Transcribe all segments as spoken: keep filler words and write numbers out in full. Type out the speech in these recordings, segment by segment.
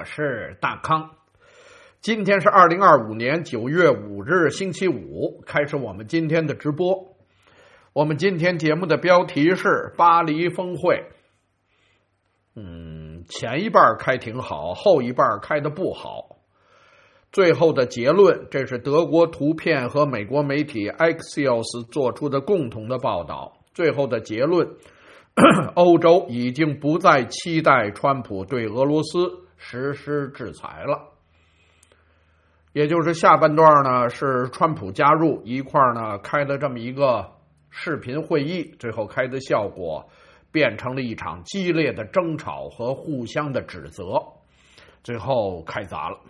我是大康。今天是二零二五年九月五日星期五，开始我们今天的直播。我们今天节目的标题是巴黎峰会。嗯，前一半开挺好，后一半开的不好。最后的结论，这是德国图片和美国媒体 Axios 做出的共同的报道。最后的结论，欧洲已经不再期待川普对俄罗斯实施制裁了。也就是下半段呢，是川普加入一块呢开的这么一个视频会议，最后开的效果变成了一场激烈的争吵和互相的指责，最后开砸了。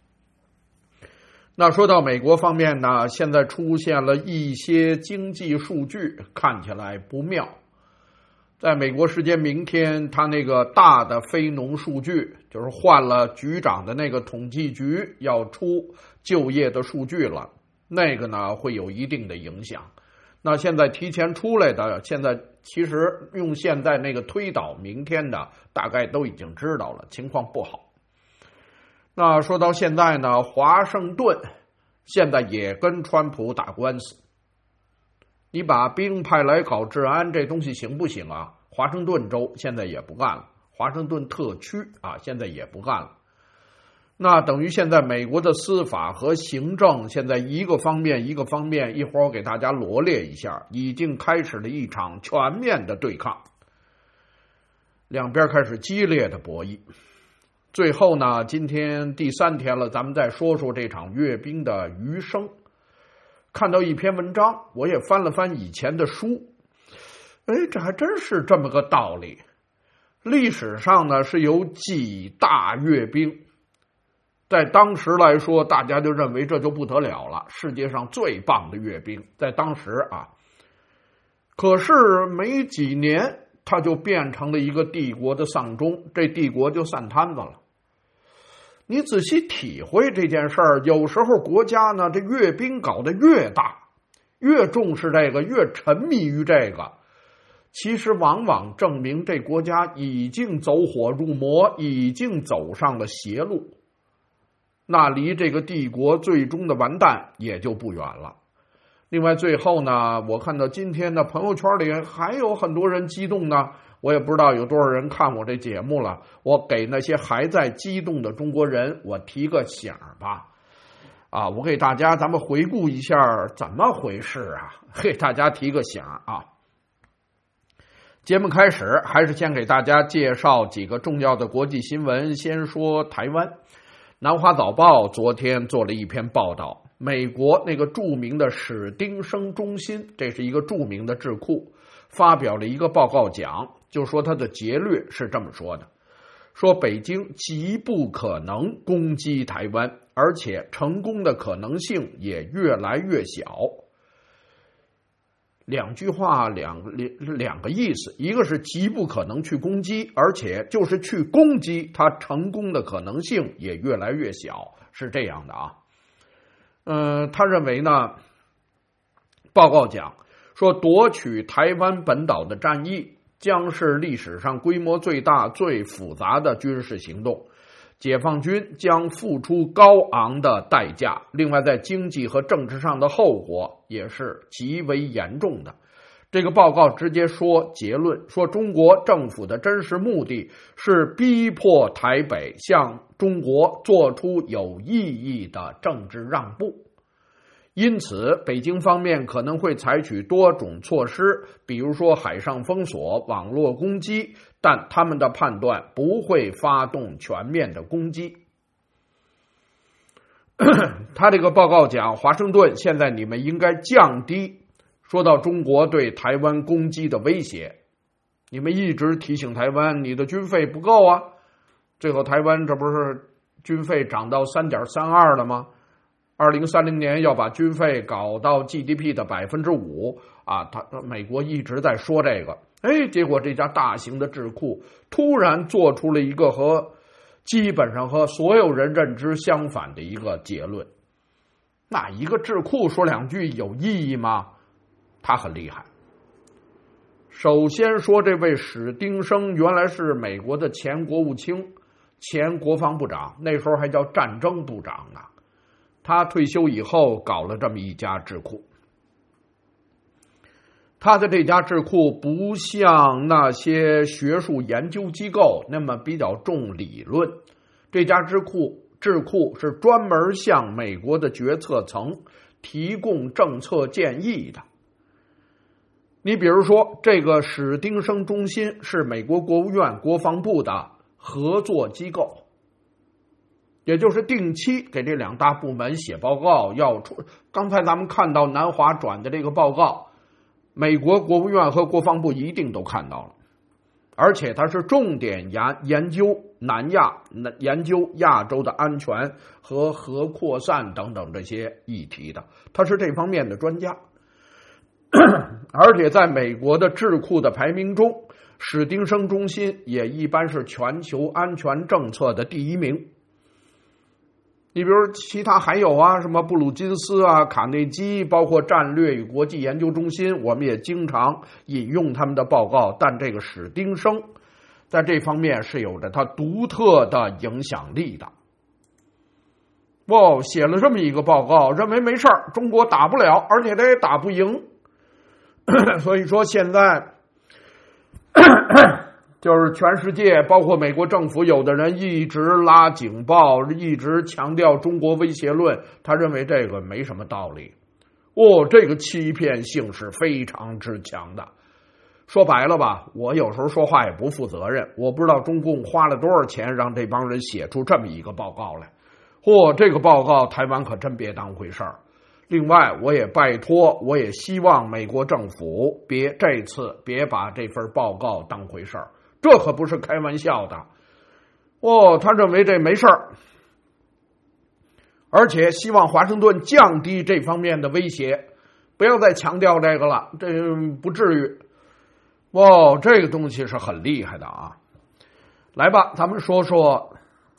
那说到美国方面呢，现在出现了一些经济数据看起来不妙。在美国时间明天，他那个大的非农数据，就是换了局长的那个统计局要出就业的数据了，那个呢会有一定的影响。那现在提前出来的，现在其实用现在那个推导明天的，大概都已经知道了，情况不好。那说到现在呢，华盛顿现在也跟川普打官司。你把兵派来搞治安，这东西行不行啊？华盛顿州现在也不干了，华盛顿特区啊，现在也不干了。那等于现在美国的司法和行政现在一个方面一个方面，一会儿我给大家罗列一下，已经开始了一场全面的对抗，两边开始激烈的博弈。最后呢，今天第三天了，咱们再说说这场阅兵的余生。看到一篇文章，我也翻了翻以前的书，哎，这还真是这么个道理。历史上呢是有几大阅兵，在当时来说，大家就认为这就不得了了，世界上最棒的阅兵，在当时啊。可是没几年，它就变成了一个帝国的丧钟，这帝国就散摊子了。你仔细体会这件事儿，有时候国家呢，这阅兵搞得越大，越重视这个，越沉迷于这个，其实往往证明这国家已经走火入魔，已经走上了邪路，那离这个帝国最终的完蛋也就不远了。另外最后呢，我看到今天的朋友圈里还有很多人激动呢，我也不知道有多少人看我这节目了，我给那些还在激动的中国人我提个醒吧。啊，我给大家咱们回顾一下怎么回事啊，给大家提个醒啊。节目开始还是先给大家介绍几个重要的国际新闻。先说台湾，南华早报昨天做了一篇报道，美国那个著名的史丁生中心，这是一个著名的智库，发表了一个报告讲，就说它的结略是这么说的，说北京极不可能攻击台湾，而且成功的可能性也越来越小。两句话，两两个意思，一个是极不可能去攻击，而且就是去攻击，它成功的可能性也越来越小，是这样的啊。嗯，他认为呢，报告讲说夺取台湾本岛的战役将是历史上规模最大、最复杂的军事行动，解放军将付出高昂的代价，另外在经济和政治上的后果也是极为严重的。这个报告直接说结论，说中国政府的真实目的是逼迫台北向中国做出有意义的政治让步，因此北京方面可能会采取多种措施，比如说海上封锁、网络攻击，但他们的判断不会发动全面的攻击。他这个报告讲，华盛顿现在你们应该降低说到中国对台湾攻击的威胁，你们一直提醒台湾你的军费不够啊，最后台湾这不是军费涨到 三点三二 了吗？二零三零年要把军费搞到 G D P 的 百分之五 啊，他美国一直在说这个，哎，结果这家大型的智库突然做出了一个和基本上和所有人认知相反的一个结论。那一个智库说两句有意义吗？他很厉害。首先说这位史丁生原来是美国的前国务卿， 前国防部长，那时候还叫战争部长呢。他退休以后搞了这么一家智库。他的这家智库不像那些学术研究机构那么比较重理论，这家智库智库是专门向美国的决策层提供政策建议的。你比如说，这个史丁生中心是美国国务院国防部的合作机构，也就是定期给这两大部门写报告要出。刚才咱们看到南华转的这个报告，美国国务院和国防部一定都看到了，而且它是重点研研究南亚、研究亚洲的安全和核扩散等等这些议题的，他是这方面的专家。而且在美国的智库的排名中，史丁生中心也一般是全球安全政策的第一名。你比如其他还有啊，什么布鲁金斯啊、卡内基，包括战略与国际研究中心，我们也经常引用他们的报告。但这个史丁生在这方面是有着他独特的影响力的。哇，写了这么一个报告，认为没事儿，中国打不了，而且他也打不赢。所以说现在就是全世界包括美国政府，有的人一直拉警报，一直强调中国威胁论，他认为这个没什么道理。哦，这个欺骗性是非常之强的。说白了吧，我有时候说话也不负责任，我不知道中共花了多少钱让这帮人写出这么一个报告来。嚯、哦，这个报告台湾可真别当回事儿。另外，我也拜托，我也希望美国政府别这次别把这份报告当回事儿，这可不是开玩笑的。哦，他认为这没事儿，而且希望华盛顿降低这方面的威胁，不要再强调这个了，这不至于。哇，这个东西是很厉害的啊！来吧，咱们说说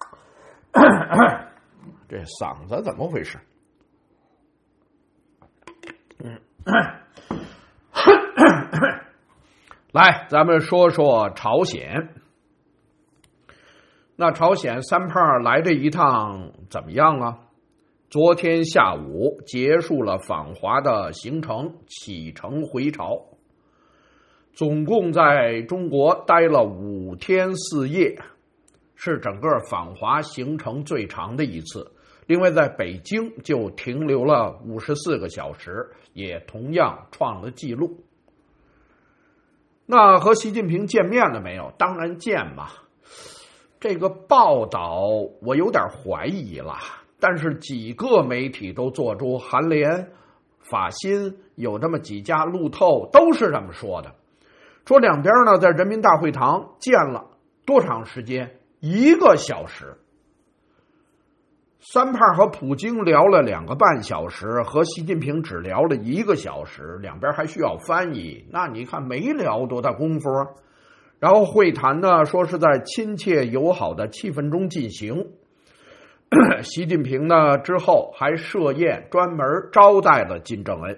这嗓子怎么回事？嗯，来，咱们说说朝鲜。那朝鲜三胖来这一趟怎么样啊？昨天下午结束了访华的行程，启程回朝，总共在中国待了五天四夜，是整个访华行程最长的一次。另外在北京就停留了五十四个小时，也同样创了纪录。那和习近平见面了没有？当然见嘛。这个报道我有点怀疑了，但是几个媒体都做出，韩联、法新，有这么几家路透都是这么说的，说两边呢在人民大会堂见了多长时间？一个小时。三胖和普京聊了两个半小时，和习近平只聊了一个小时，两边还需要翻译，那你看没聊多大功夫。然后会谈呢，说是在亲切友好的气氛中进行。习近平呢之后还设宴，专门招待了金正恩，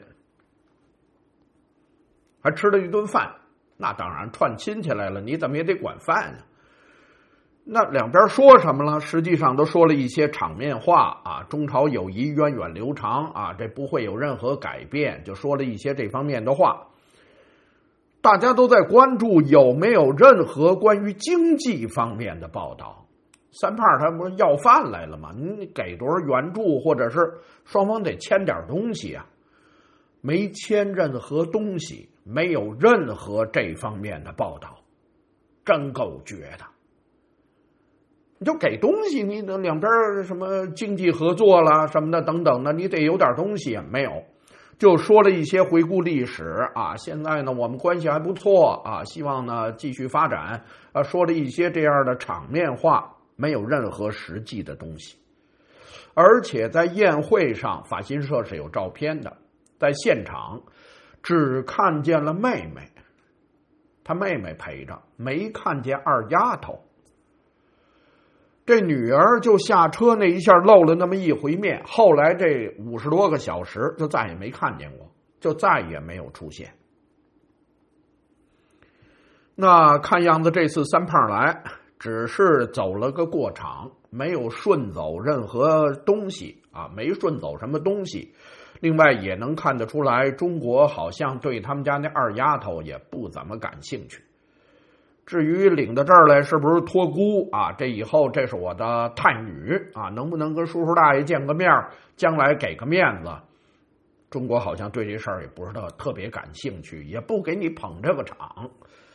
还吃了一顿饭。那当然串亲戚来了，你怎么也得管饭啊。那两边说什么了？实际上都说了一些场面话啊，中朝友谊源远流长啊，这不会有任何改变，就说了一些这方面的话。大家都在关注有没有任何关于经济方面的报道。三胖他不是要饭来了吗？你给多少援助，或者是双方得签点东西啊？没签任何东西，没有任何这方面的报道，真够绝的。你就给东西，你的两边什么经济合作啦什么的等等的，你得有点东西，没有，就说了一些回顾历史啊，现在呢我们关系还不错啊，希望呢继续发展啊，说了一些这样的场面话，没有任何实际的东西。而且在宴会上，法新社是有照片的，在现场只看见了妹妹，她妹妹陪着，没看见二丫头。这女儿就下车那一下露了那么一回面，后来这五十多个小时就再也没看见过，就再也没有出现。那看样子这次三胖来只是走了个过场，没有顺走任何东西啊，没顺走什么东西。另外也能看得出来，中国好像对他们家那二丫头也不怎么感兴趣。至于领到这儿来是不是托孤啊，这以后这是我的太女啊，能不能跟叔叔大爷见个面，将来给个面子，中国好像对这事儿也不是特特别感兴趣，也不给你捧这个场。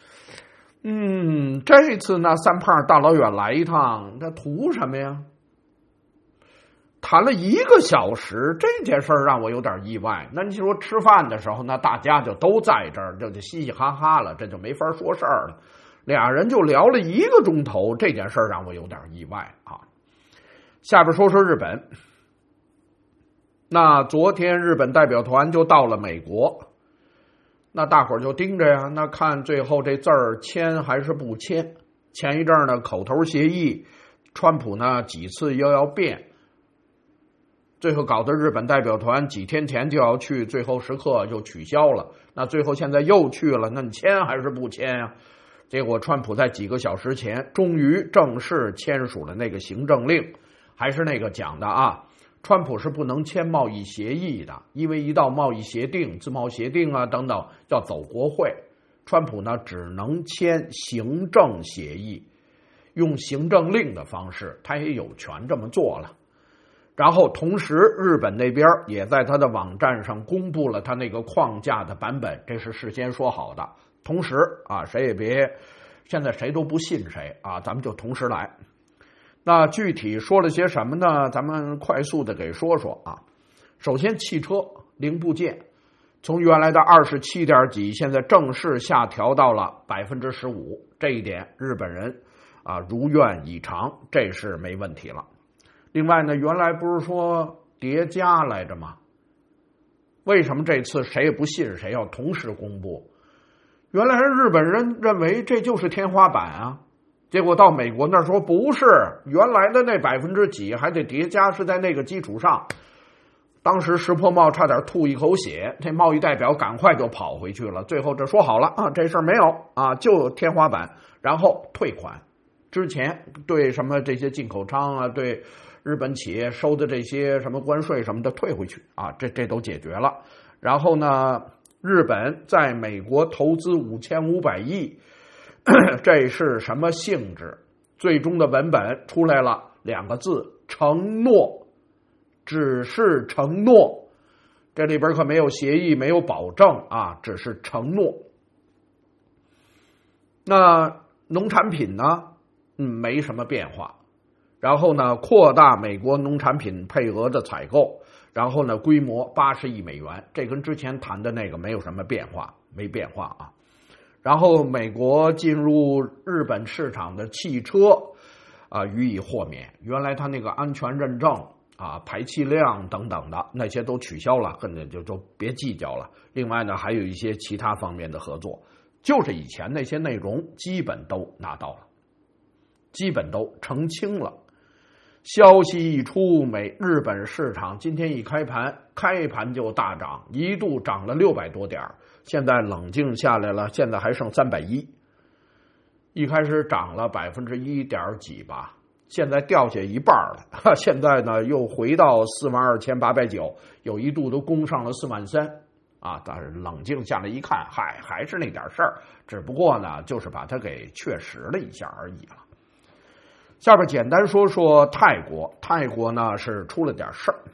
嗯，这次呢，三胖大老远来一趟，他图什么呀？谈了一个小时，这件事儿让我有点意外。那你说吃饭的时候，那大家就都在这儿，就就嘻嘻哈哈了，这就没法说事儿了。俩人就聊了一个钟头，这件事儿让我有点意外啊。下边说说日本。那昨天日本代表团就到了美国，那大伙儿就盯着呀，那看最后这字儿签还是不签。前一阵呢口头协议，川普呢几次又要变，最后搞得日本代表团几天前就要去，最后时刻又取消了。那最后现在又去了，那你签还是不签呀？结果川普在几个小时前终于正式签署了那个行政令，还是那个讲的啊，川普是不能签贸易协议的，因为一到贸易协定、自贸协定啊等等要走国会，川普呢只能签行政协议，用行政令的方式，他也有权这么做了。然后同时日本那边也在他的网站上公布了他那个框架的版本，这是事先说好的。同时啊，谁也别现在谁都不信谁啊，咱们就同时来。那具体说了些什么呢？咱们快速的给说说啊。首先，汽车零部件从原来的二十七点几，现在正式下调到了百分之十五，这一点日本人啊如愿以偿，这是没问题了。另外呢，原来不是说叠加来着吗？为什么这次谁也不信谁要同时公布？原来日本人认为这就是天花板啊，结果到美国那说不是，原来的那百分之几还得叠加，是在那个基础上。当时石破茂差点吐一口血，这贸易代表赶快就跑回去了。最后这说好了啊，这事儿没有啊，就天花板，然后退款。之前对什么这些进口商啊，对日本企业收的这些什么关税什么的退回去啊，这这都解决了。然后呢，日本在美国投资五千五百亿，这是什么性质？最终的文本出来了，两个字：承诺，只是承诺。这里边可没有协议，没有保证啊，只是承诺。那农产品呢？嗯，没什么变化。然后呢，扩大美国农产品配额的采购，然后呢，规模八十亿美元，这跟之前谈的那个没有什么变化，没变化啊。然后美国进入日本市场的汽车啊予以豁免，原来它那个安全认证啊、排气量等等的那些都取消了，根本就就别计较了。另外呢，还有一些其他方面的合作，就是以前那些内容基本都拿到了，基本都澄清了。消息一出，美日本市场今天一开盘，开盘就大涨，一度涨了六百多点，现在冷静下来了，现在还剩三百一。一开始涨了百分之一点几吧，现在掉下一半了，现在呢又回到四万二千八百九，有一度都攻上了四万三啊。但是冷静下来一看，嗨，还是那点事儿，只不过呢，就是把它给确实了一下而已了。下边简单说说泰国，泰国呢是出了点事儿。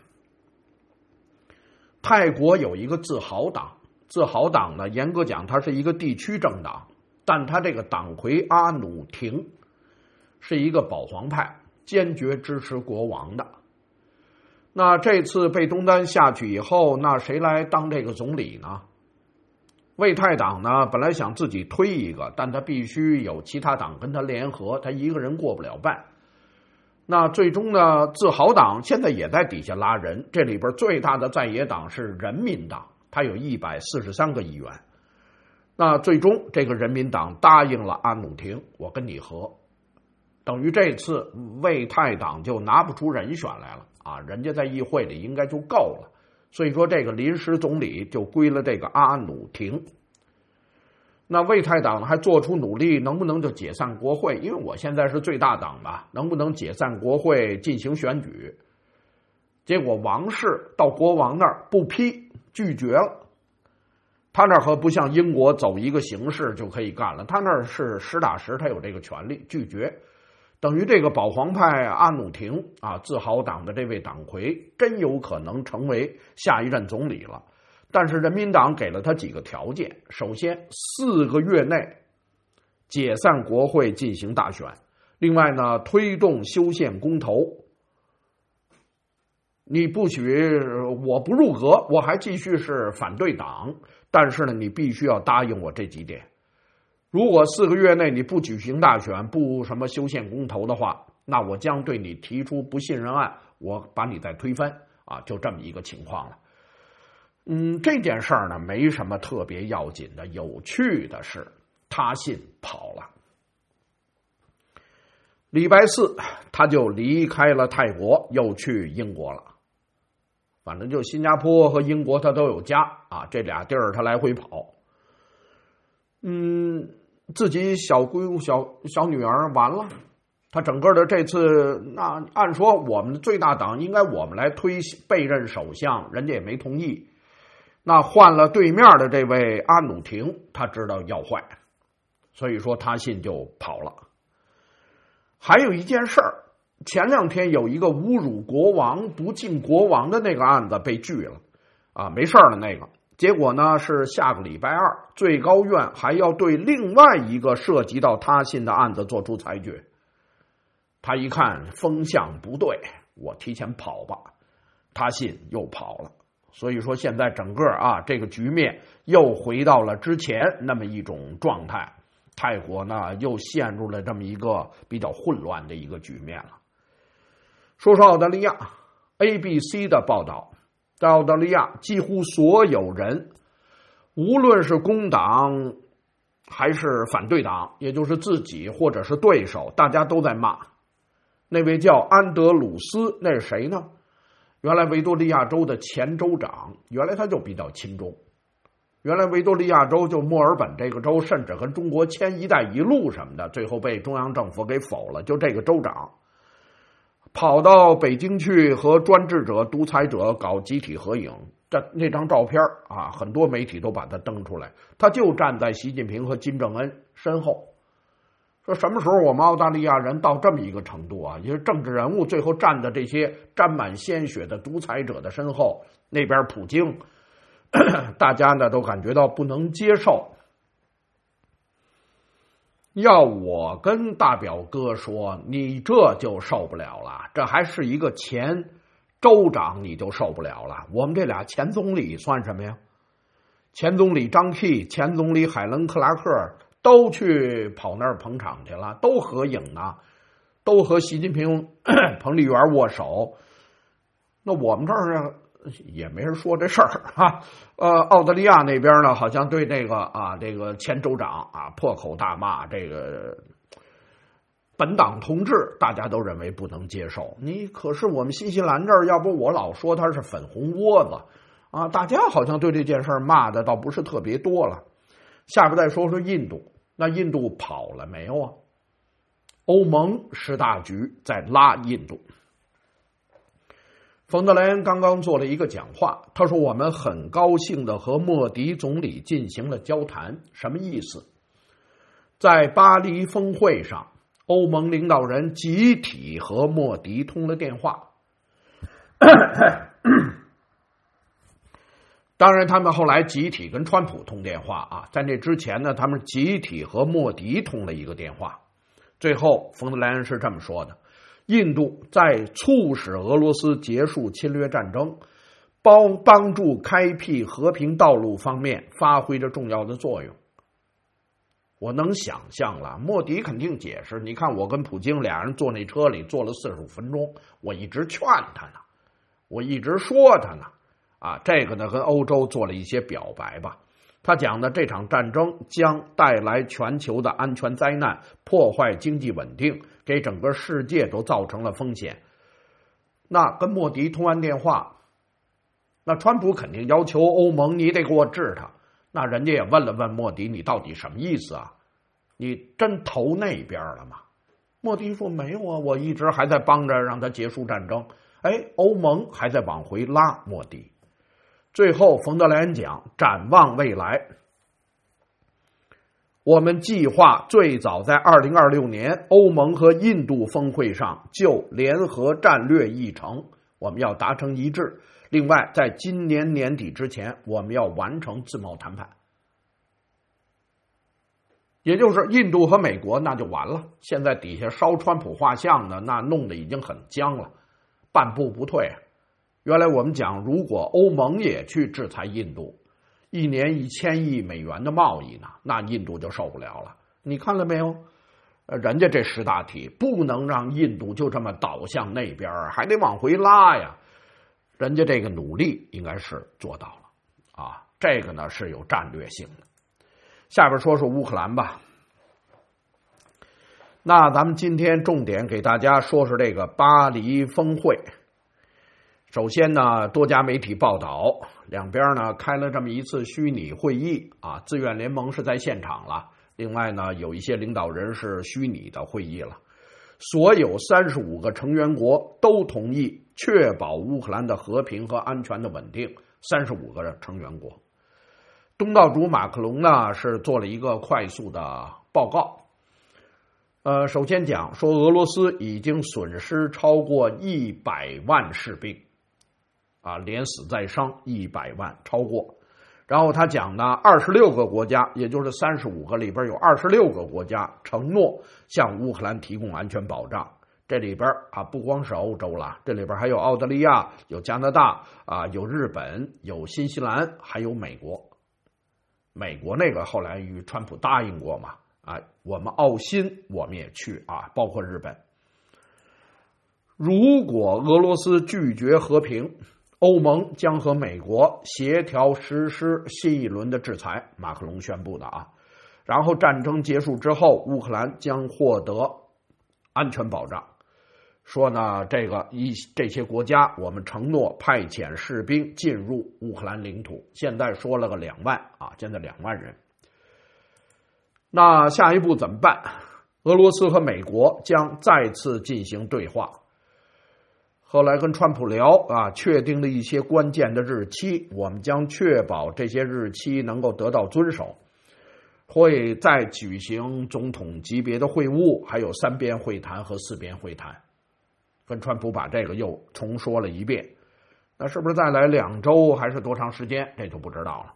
泰国有一个自豪党，自豪党呢严格讲它是一个地区政党，但它这个党魁阿努廷是一个保皇派，坚决支持国王的。那这次贝东丹下去以后，那谁来当这个总理呢？为泰党呢本来想自己推一个，但他必须有其他党跟他联合，他一个人过不了半。那最终呢，自豪党现在也在底下拉人，这里边最大的在野党是人民党，他有一百四十三个议员。那最终这个人民党答应了阿努廷，我跟你合，等于这次为泰党就拿不出人选来了啊，人家在议会里应该就够了。所以说这个临时总理就归了这个阿努廷。 那为泰党还做出努力，能不能就解散国会？因为我现在是最大党吧，能不能解散国会进行选举？结果王室到国王那儿不批，拒绝了。他那儿可不像英国走一个形式就可以干了，他那儿是实打实，他有这个权利拒绝。等于这个保皇派阿努廷啊，自豪党的这位党魁真有可能成为下一任总理了。但是人民党给了他几个条件，首先四个月内解散国会进行大选，另外呢推动修宪公投。你不许我不入阁，我还继续是反对党，但是呢你必须要答应我这几点。如果四个月内你不举行大选，不什么修宪公投的话，那我将对你提出不信任案，我把你再推翻啊，就这么一个情况了。嗯，这件事儿呢没什么特别要紧的，有趣的是他信跑了。礼拜四他就离开了泰国，又去英国了。反正就新加坡和英国他都有家啊，这俩地儿他来回跑。嗯，自己小闺小小女儿完了，他整个的这次，那按说我们的最大党应该我们来推备任首相，人家也没同意。那换了对面的这位阿努廷，他知道要坏，所以说他信就跑了。还有一件事儿，前两天有一个侮辱国王、不敬国王的那个案子被拒了，啊，没事儿的那个。结果呢是下个礼拜二，最高院还要对另外一个涉及到他信的案子做出裁决。他一看风向不对，我提前跑吧，他信又跑了。所以说现在整个啊这个局面又回到了之前那么一种状态，泰国呢又陷入了这么一个比较混乱的一个局面了。说说澳大利亚 A B C 的报道，在澳大利亚几乎所有人，无论是工党还是反对党，也就是自己或者是对手，大家都在骂那位叫安德鲁斯，那是谁呢？原来维多利亚州的前州长，原来他就比较亲中。原来维多利亚州就墨尔本这个州，甚至跟中国签一带一路什么的，最后被中央政府给否了。就这个州长跑到北京去和专制者、独裁者搞集体合影，这那张照片啊，很多媒体都把它登出来，他就站在习近平和金正恩身后。说什么时候我们澳大利亚人到这么一个程度啊？因为政治人物最后站在这些沾满鲜血的独裁者的身后，那边普京大家呢都感觉到不能接受。要我跟大表哥说，你这就受不了了，这还是一个前州长你就受不了了，我们这俩前总理算什么呀？前总理张 Key、前总理海伦克拉克都去跑那儿捧场去了，都合影呢，都和习近平彭丽媛握手。那我们这儿也没人说这事儿啊。呃，澳大利亚那边呢，好像对这个啊，这个前州长啊破口大骂，这个本党同志大家都认为不能接受。你可是我们新西兰这儿，要不我老说他是粉红窝子啊，大家好像对这件事骂的倒不是特别多了。下边再说说印度，那印度跑了没有啊？欧盟十大局在拉印度。冯德莱恩刚刚做了一个讲话，他说我们很高兴的和莫迪总理进行了交谈。什么意思？在巴黎峰会上，欧盟领导人集体和莫迪通了电话。当然他们后来集体跟川普通电话啊，在那之前呢，他们集体和莫迪通了一个电话。最后冯德莱恩是这么说的：印度在促使俄罗斯结束侵略战争、帮帮助开辟和平道路方面发挥着重要的作用。我能想象了，莫迪肯定解释，你看我跟普京俩人坐那车里坐了四十五分钟，我一直劝他呢，我一直说他呢啊，这个呢跟欧洲做了一些表白吧。他讲的这场战争将带来全球的安全灾难，破坏经济稳定，给整个世界都造成了风险。那跟莫迪通完电话，那川普肯定要求欧盟你得给我治他， 那人家也问了问莫迪，你到底什么意思啊？你真投那边了吗？莫迪说没有啊，我一直还在帮着让他结束战争。哎，欧盟还在往回拉莫迪。最后冯德莱恩讲，展望未来，我们计划最早在二零二六年欧盟和印度峰会上就联合战略议程我们要达成一致。另外，在今年年底之前，我们要完成自贸谈判。也就是印度和美国那就完了，现在底下烧川普画像呢，那弄得已经很僵了，半步不退。原来我们讲，如果欧盟也去制裁印度，一年一千亿美元的贸易呢，那印度就受不了了。你看了没有？人家这十大题不能让印度就这么倒向那边，还得往回拉呀。人家这个努力应该是做到了啊，这个呢是有战略性的。下边说说乌克兰吧。那咱们今天重点给大家说说这个巴黎峰会。首先呢，多家媒体报道，两边呢开了这么一次虚拟会议啊，自愿联盟是在现场了，另外呢有一些领导人是虚拟的会议了。所有三十五个成员国都同意确保乌克兰的和平和安全的稳定，三十五个成员国。东道主马克龙呢是做了一个快速的报告。呃，首先讲说俄罗斯已经损失超过一百万士兵，啊，连死带伤一百万超过。然后他讲呢，二十六个国家，也就是三十五个里边有二十六个国家承诺向乌克兰提供安全保障。这里边啊，不光是欧洲了，这里边还有澳大利亚、有加拿大啊，有日本、有新西兰，还有美国。美国那个后来与川普答应过嘛，啊，我们澳新我们也去啊，包括日本。如果俄罗斯拒绝和平，欧盟将和美国协调实施新一轮的制裁，马克龙宣布的啊。然后战争结束之后，乌克兰将获得安全保障。说呢，这个一这些国家，我们承诺派遣士兵进入乌克兰领土。现在说了个两万啊，现在两万人。那下一步怎么办？俄罗斯和美国将再次进行对话。后来跟川普聊啊，确定了一些关键的日期，我们将确保这些日期能够得到遵守。会再举行总统级别的会晤，还有三边会谈和四边会谈。跟川普把这个又重说了一遍。那是不是再来两周还是多长时间？这就不知道了。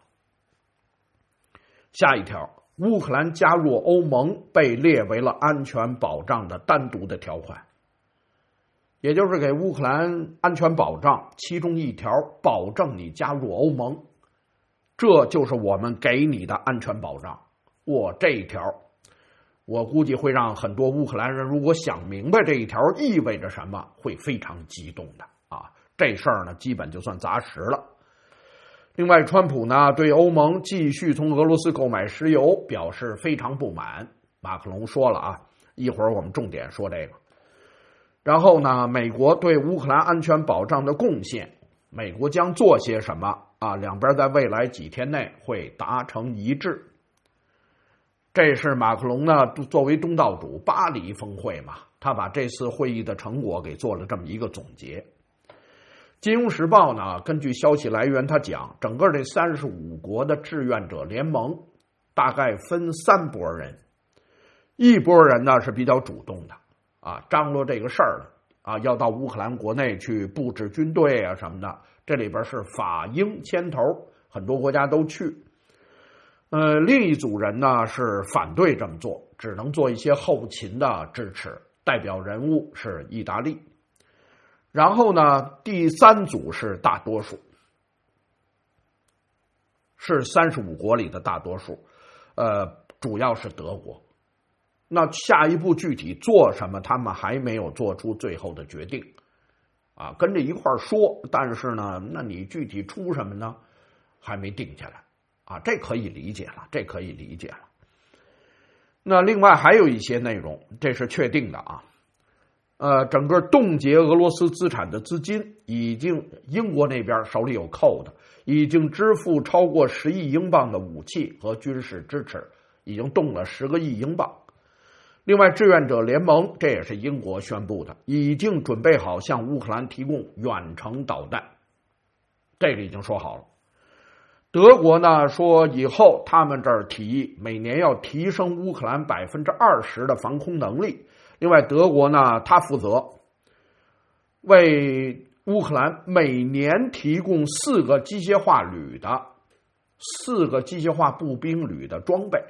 下一条，乌克兰加入欧盟被列为了安全保障的单独的条款。也就是给乌克兰安全保障，其中一条保证你加入欧盟，这就是我们给你的安全保障。我这一条，我估计会让很多乌克兰人如果想明白这一条意味着什么，会非常激动的啊！这事儿呢，基本就算砸实了。另外，川普呢对欧盟继续从俄罗斯购买石油表示非常不满。马克龙说了啊，一会儿我们重点说这个。然后呢，美国对乌克兰安全保障的贡献，美国将做些什么啊？两边在未来几天内会达成一致。这是马克龙呢作为东道主巴黎峰会嘛，他把这次会议的成果给做了这么一个总结。金融时报呢根据消息来源他讲，整个这三十五国的志愿者联盟大概分三拨人，一拨人呢是比较主动的啊，张罗这个事儿的啊，要到乌克兰国内去布置军队啊什么的，这里边是法英牵头，很多国家都去。呃，另一组人呢是反对这么做，只能做一些后勤的支持，代表人物是意大利。然后呢，第三组是大多数，是三十五国里的大多数，呃，主要是德国。那下一步具体做什么，他们还没有做出最后的决定，啊，跟着一块儿说，但是呢，那你具体出什么呢，还没定下来，啊，这可以理解了，这可以理解了。那另外还有一些内容，这是确定的啊， 呃，整个冻结俄罗斯资产的资金已经，英国那边手里有扣的，已经支付超过十亿英镑的武器和军事支持，已经动了十个亿英镑。另外，志愿者联盟，这也是英国宣布的，已经准备好向乌克兰提供远程导弹，这个已经说好了。德国呢说以后他们这儿提议每年要提升乌克兰百分之二十的防空能力。另外，德国呢，他负责为乌克兰每年提供四个机械化旅的四个机械化步兵旅的装备。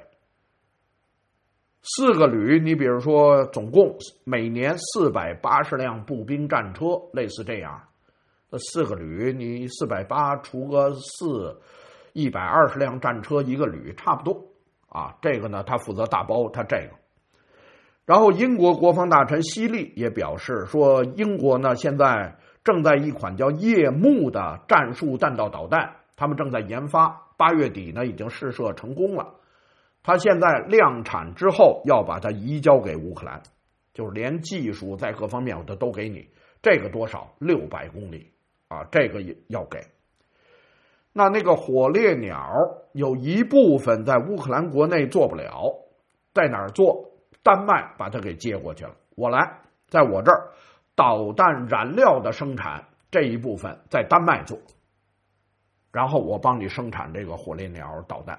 四个旅，你比如说，总共每年四百八十辆步兵战车，类似这样。这四个旅，你四百八除个四，一百二十辆战车一个旅，差不多啊。这个呢，他负责打包，他这个。然后，英国国防大臣希利也表示说，英国呢现在正在一款叫夜幕的战术弹道导弹，他们正在研发，八月底呢已经试射成功了。他现在量产之后要把它移交给乌克兰，就是连技术在各方面我都给你。这个多少？六百公里啊，这个也要给。那那个火烈鸟有一部分在乌克兰国内做不了，在哪儿做？丹麦把它给接过去了。我来，在我这儿导弹燃料的生产这一部分在丹麦做，然后我帮你生产这个火烈鸟导弹。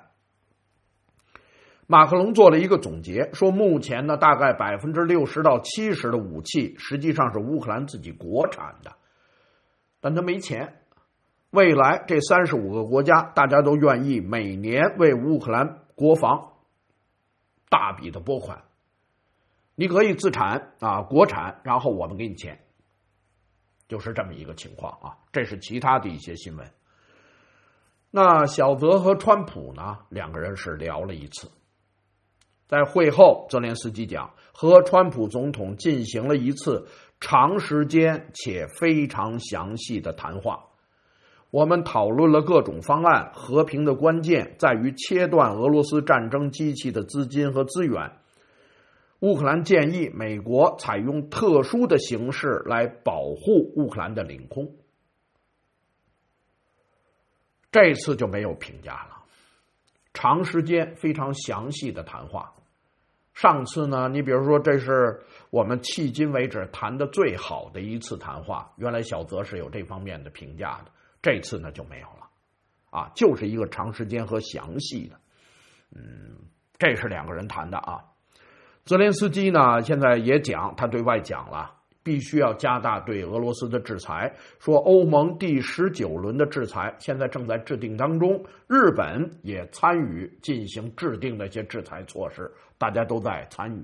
马克龙做了一个总结，说目前呢，大概百分之六十到七十的武器实际上是乌克兰自己国产的，但他没钱。未来这三十五个国家，大家都愿意每年为乌克兰国防大笔的拨款。你可以自产啊，国产，然后我们给你钱，就是这么一个情况啊。这是其他的一些新闻。那小泽和川普呢，两个人是聊了一次。在会后，泽连斯基讲，和川普总统进行了一次长时间且非常详细的谈话。我们讨论了各种方案，和平的关键在于切断俄罗斯战争机器的资金和资源。乌克兰建议美国采用特殊的形式来保护乌克兰的领空。这次就没有评价了，长时间非常详细的谈话。上次呢，你比如说这是我们迄今为止谈的最好的一次谈话，原来小泽是有这方面的评价的，这次呢就没有了啊，就是一个长时间和详细的。嗯，这是两个人谈的啊。泽连斯基呢现在也讲，他对外讲了，必须要加大对俄罗斯的制裁，说欧盟第十九轮的制裁现在正在制定当中，日本也参与进行制定的一些制裁措施，大家都在参与。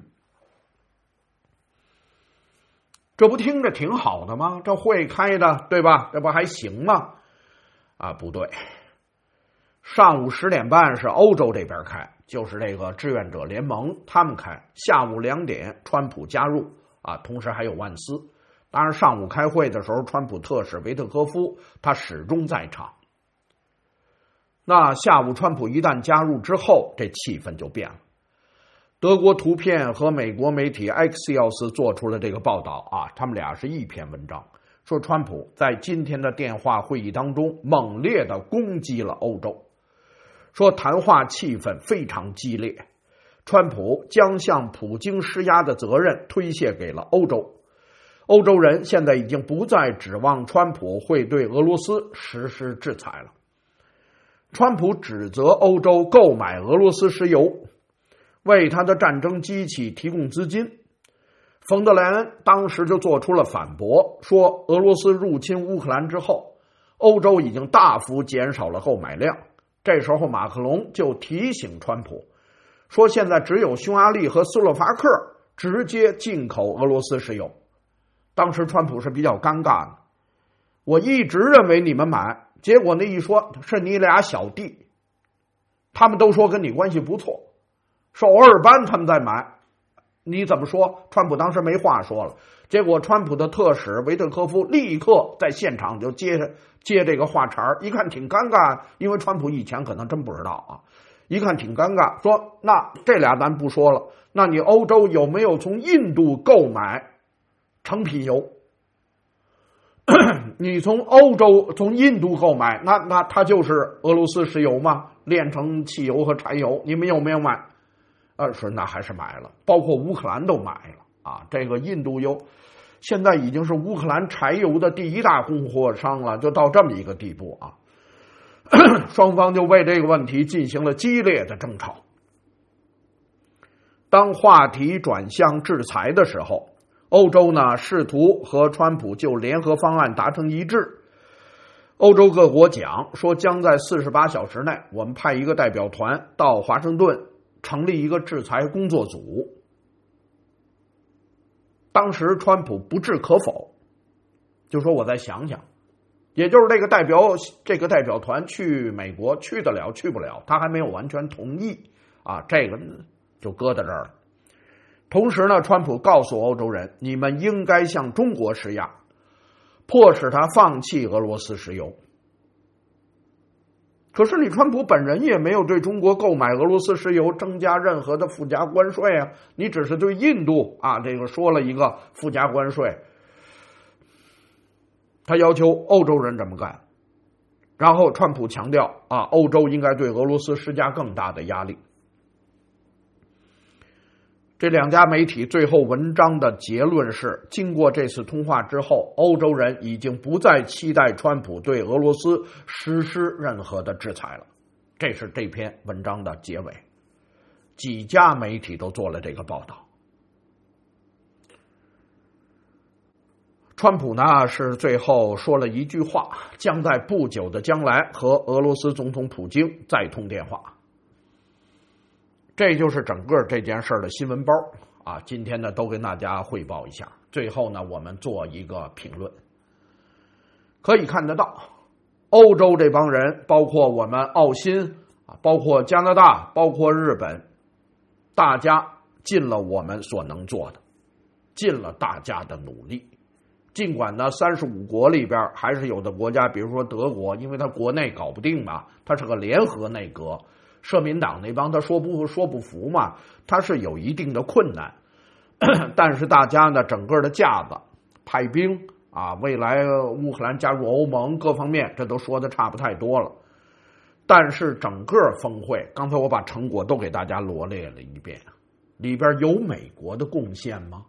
这不听着挺好的吗？这会开的对吧？这不还行吗？啊，不对，上午十点半是欧洲这边开，就是这个志愿者联盟他们开，下午两点川普加入啊，同时还有万斯。当然上午开会的时候，川普特使维特科夫他始终在场。那下午川普一旦加入之后，这气氛就变了。德国图片和美国媒体 Axios 做出了这个报道啊，他们俩是一篇文章，说川普在今天的电话会议当中猛烈地攻击了欧洲，说谈话气氛非常激烈，川普将向普京施压的责任推卸给了欧洲，欧洲人现在已经不再指望川普会对俄罗斯实施制裁了。川普指责欧洲购买俄罗斯石油，为他的战争机器提供资金。冯德莱恩当时就做出了反驳，说俄罗斯入侵乌克兰之后，欧洲已经大幅减少了购买量。这时候马克龙就提醒川普说，现在只有匈牙利和斯洛伐克直接进口俄罗斯石油。当时川普是比较尴尬的，我一直认为你们买，结果那一说是你俩小弟，他们都说跟你关系不错，是欧尔班他们在买，你怎么说？川普当时没话说了，结果川普的特使维特科夫立刻在现场就接接这个话茬，一看挺尴尬，因为川普以前可能真不知道啊，一看挺尴尬，说那这俩咱不说了，那你欧洲有没有从印度购买成批油。你从欧洲、从印度购买，那那它就是俄罗斯石油吗？炼成汽油和柴油，你们有没有买？呃，说那还是买了，包括乌克兰都买了啊。这个印度油现在已经是乌克兰柴油的第一大供货商了，就到这么一个地步啊。双方就为这个问题进行了激烈的争吵。当话题转向制裁的时候，欧洲呢试图和川普就联合方案达成一致。欧洲各国讲说，将在四十八小时内，我们派一个代表团到华盛顿，成立一个制裁工作组。当时川普不置可否，就说我再想想。也就是这个代表这个代表团去美国去得了去不了，他还没有完全同意啊，这个就搁在这儿了。同时呢，川普告诉欧洲人，你们应该向中国施压，迫使他放弃俄罗斯石油。可是你川普本人也没有对中国购买俄罗斯石油增加任何的附加关税啊，你只是对印度啊这个说了一个附加关税。他要求欧洲人这么干，然后川普强调啊，欧洲应该对俄罗斯施加更大的压力。这两家媒体最后文章的结论是，经过这次通话之后，欧洲人已经不再期待川普对俄罗斯实施任何的制裁了。这是这篇文章的结尾，几家媒体都做了这个报道。川普呢是最后说了一句话，将在不久的将来和俄罗斯总统普京再通电话。这就是整个这件事的新闻包啊，今天呢都跟大家汇报一下。最后呢，我们做一个评论。可以看得到，欧洲这帮人，包括我们澳新啊，包括加拿大，包括日本，大家尽了我们所能做的，尽了大家的努力。尽管呢，三十五国里边还是有的国家，比如说德国，因为他国内搞不定嘛，他是个联合内阁，社民党那帮他说不说不服嘛，他是有一定的困难。但是大家呢，整个的架子、派兵啊，未来乌克兰加入欧盟各方面，这都说的差不太多了。但是整个峰会，刚才我把成果都给大家罗列了一遍，里边有美国的贡献吗？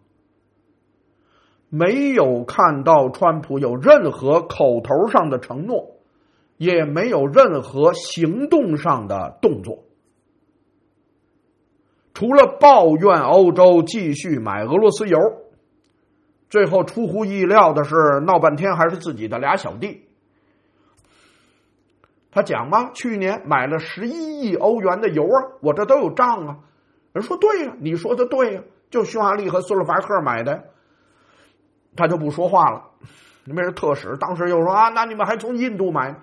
没有看到川普有任何口头上的承诺，也没有任何行动上的动作。除了抱怨欧洲继续买俄罗斯油，最后出乎意料的是，闹半天还是自己的俩小弟。他讲嘛，去年买了十一亿欧元的油啊，我这都有账啊。人说对呀、啊，你说的对呀、啊，就匈牙利和斯洛伐克买的。他就不说话了。那边是特使，当时又说啊，那你们还从印度买？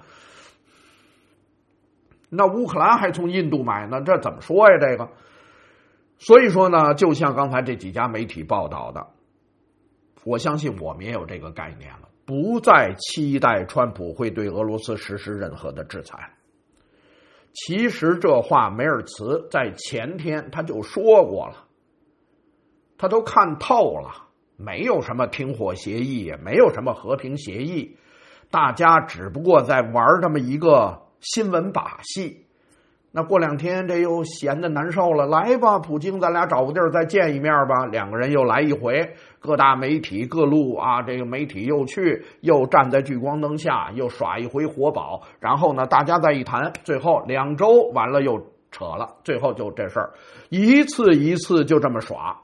那乌克兰还从印度买呢？这怎么说呀？这个，所以说呢，就像刚才这几家媒体报道的，我相信我们也有这个概念了，不再期待川普会对俄罗斯实施任何的制裁。其实这话梅尔茨在前天他就说过了，他都看透了。没有什么停火协议，也没有什么和平协议，大家只不过在玩这么一个新闻把戏。那过两天这又闲得难受了，来吧，普京，咱俩找个地儿再见一面吧。两个人又来一回，各大媒体各路啊，这个媒体又去，又站在聚光灯下，又耍一回活宝。然后呢，大家再一谈，最后两周完了又扯了，最后就这事儿，一次一次就这么耍。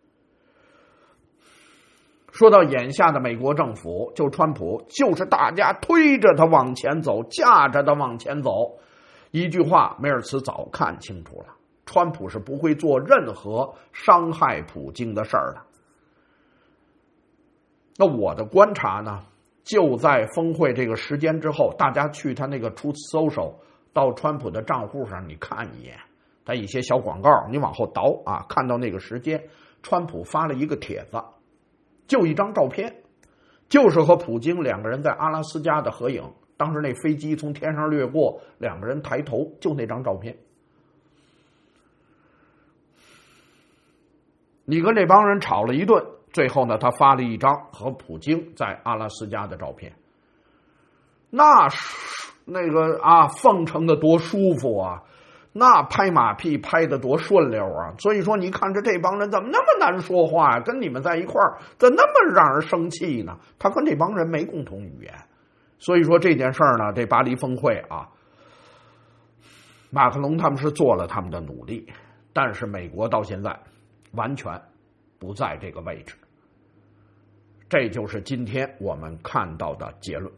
说到眼下的美国政府，就川普，就是大家推着他往前走，架着他往前走。一句话，梅尔茨早看清楚了，川普是不会做任何伤害普京的事儿的。那我的观察呢，就在峰会这个时间之后，大家去他那个 Truth Social 到川普的账户上，你看一眼，他一些小广告，你往后倒啊，看到那个时间，川普发了一个帖子。就一张照片，就是和普京两个人在阿拉斯加的合影。当时那飞机从天上掠过，两个人抬头，就那张照片。你跟这帮人吵了一顿， 最后呢，他发了一张和普京在阿拉斯加的照片，那那个啊，奉承的多舒服啊，那拍马屁拍的多顺溜啊。所以说，你看着这帮人怎么那么难说话呀？跟你们在一块儿，怎那么让人生气呢？他跟这帮人没共同语言。所以说这件事儿呢，这巴黎峰会啊，马克龙他们是做了他们的努力，但是美国到现在完全不在这个位置。这就是今天我们看到的结论。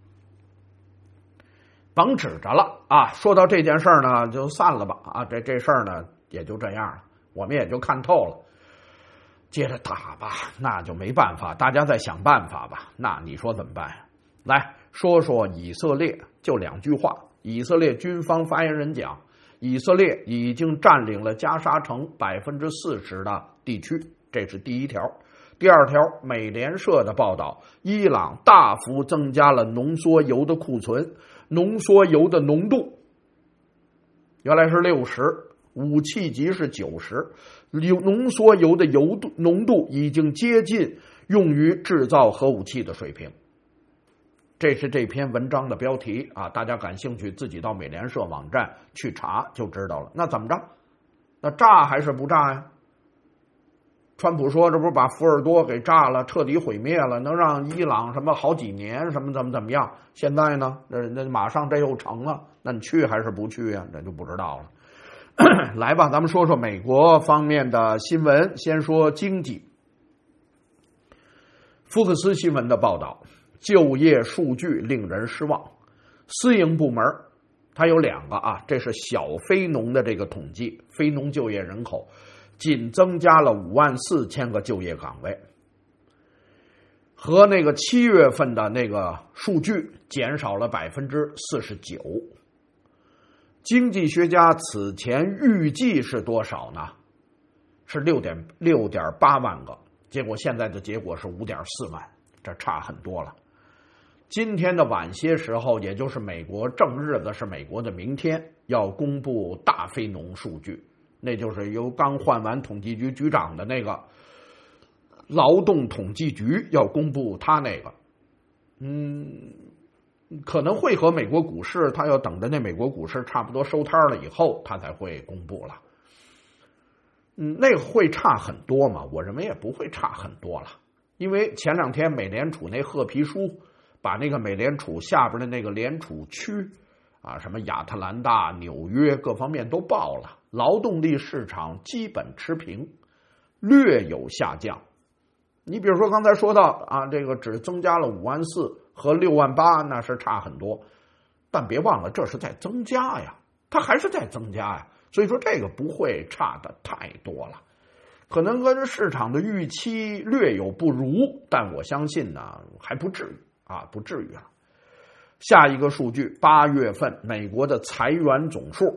甭指着了啊！说到这件事儿呢，就散了吧啊！这这事儿呢也就这样了，我们也就看透了。接着打吧，那就没办法，大家再想办法吧。那你说怎么办呀？来说说以色列，就两句话。以色列军方发言人讲，以色列已经占领了加沙城百分之四十的地区，这是第一条。第二条，美联社的报道，伊朗大幅增加了浓缩铀的库存，浓缩铀的浓度原来是六十，武器级是九十，浓缩铀的铀度浓度已经接近用于制造核武器的水平。这是这篇文章的标题啊，大家感兴趣自己到美联社网站去查就知道了。那怎么着？那炸还是不炸呀？川普说这不是把福尔多给炸了，彻底毁灭了，能让伊朗什么好几年什么怎么怎么样？现在呢，那那马上这又成了，那你去还是不去呀？这就不知道了。来吧，咱们说说美国方面的新闻。先说经济，福克斯新闻的报道，就业数据令人失望。私营部门它有两个啊，这是小非农的这个统计，非农就业人口仅增加了五万四千个就业岗位，和那个七月份的那个数据减少了百分之四十九。经济学家此前预计是多少呢？是六点六点八万个，结果现在的结果是五点四万，这差很多了。今天的晚些时候，也就是美国正日子是美国的明天，要公布大非农数据，那就是由刚换完统计局局长的那个劳动统计局要公布他那个，嗯，可能会和美国股市，他要等着那美国股市差不多收摊了以后，他才会公布了。嗯，那个会差很多吗？我认为也不会差很多了，因为前两天美联储那褐皮书把那个美联储下边的那个联储区啊，什么亚特兰大、纽约各方面都报了，劳动力市场基本持平，略有下降。你比如说刚才说到啊，这个只增加了五万四和六万八，那是差很多，但别忘了这是在增加呀，它还是在增加呀，所以说这个不会差的太多了，可能跟市场的预期略有不如，但我相信呢还不至于啊，不至于啊。下一个数据，八月份美国的裁员总数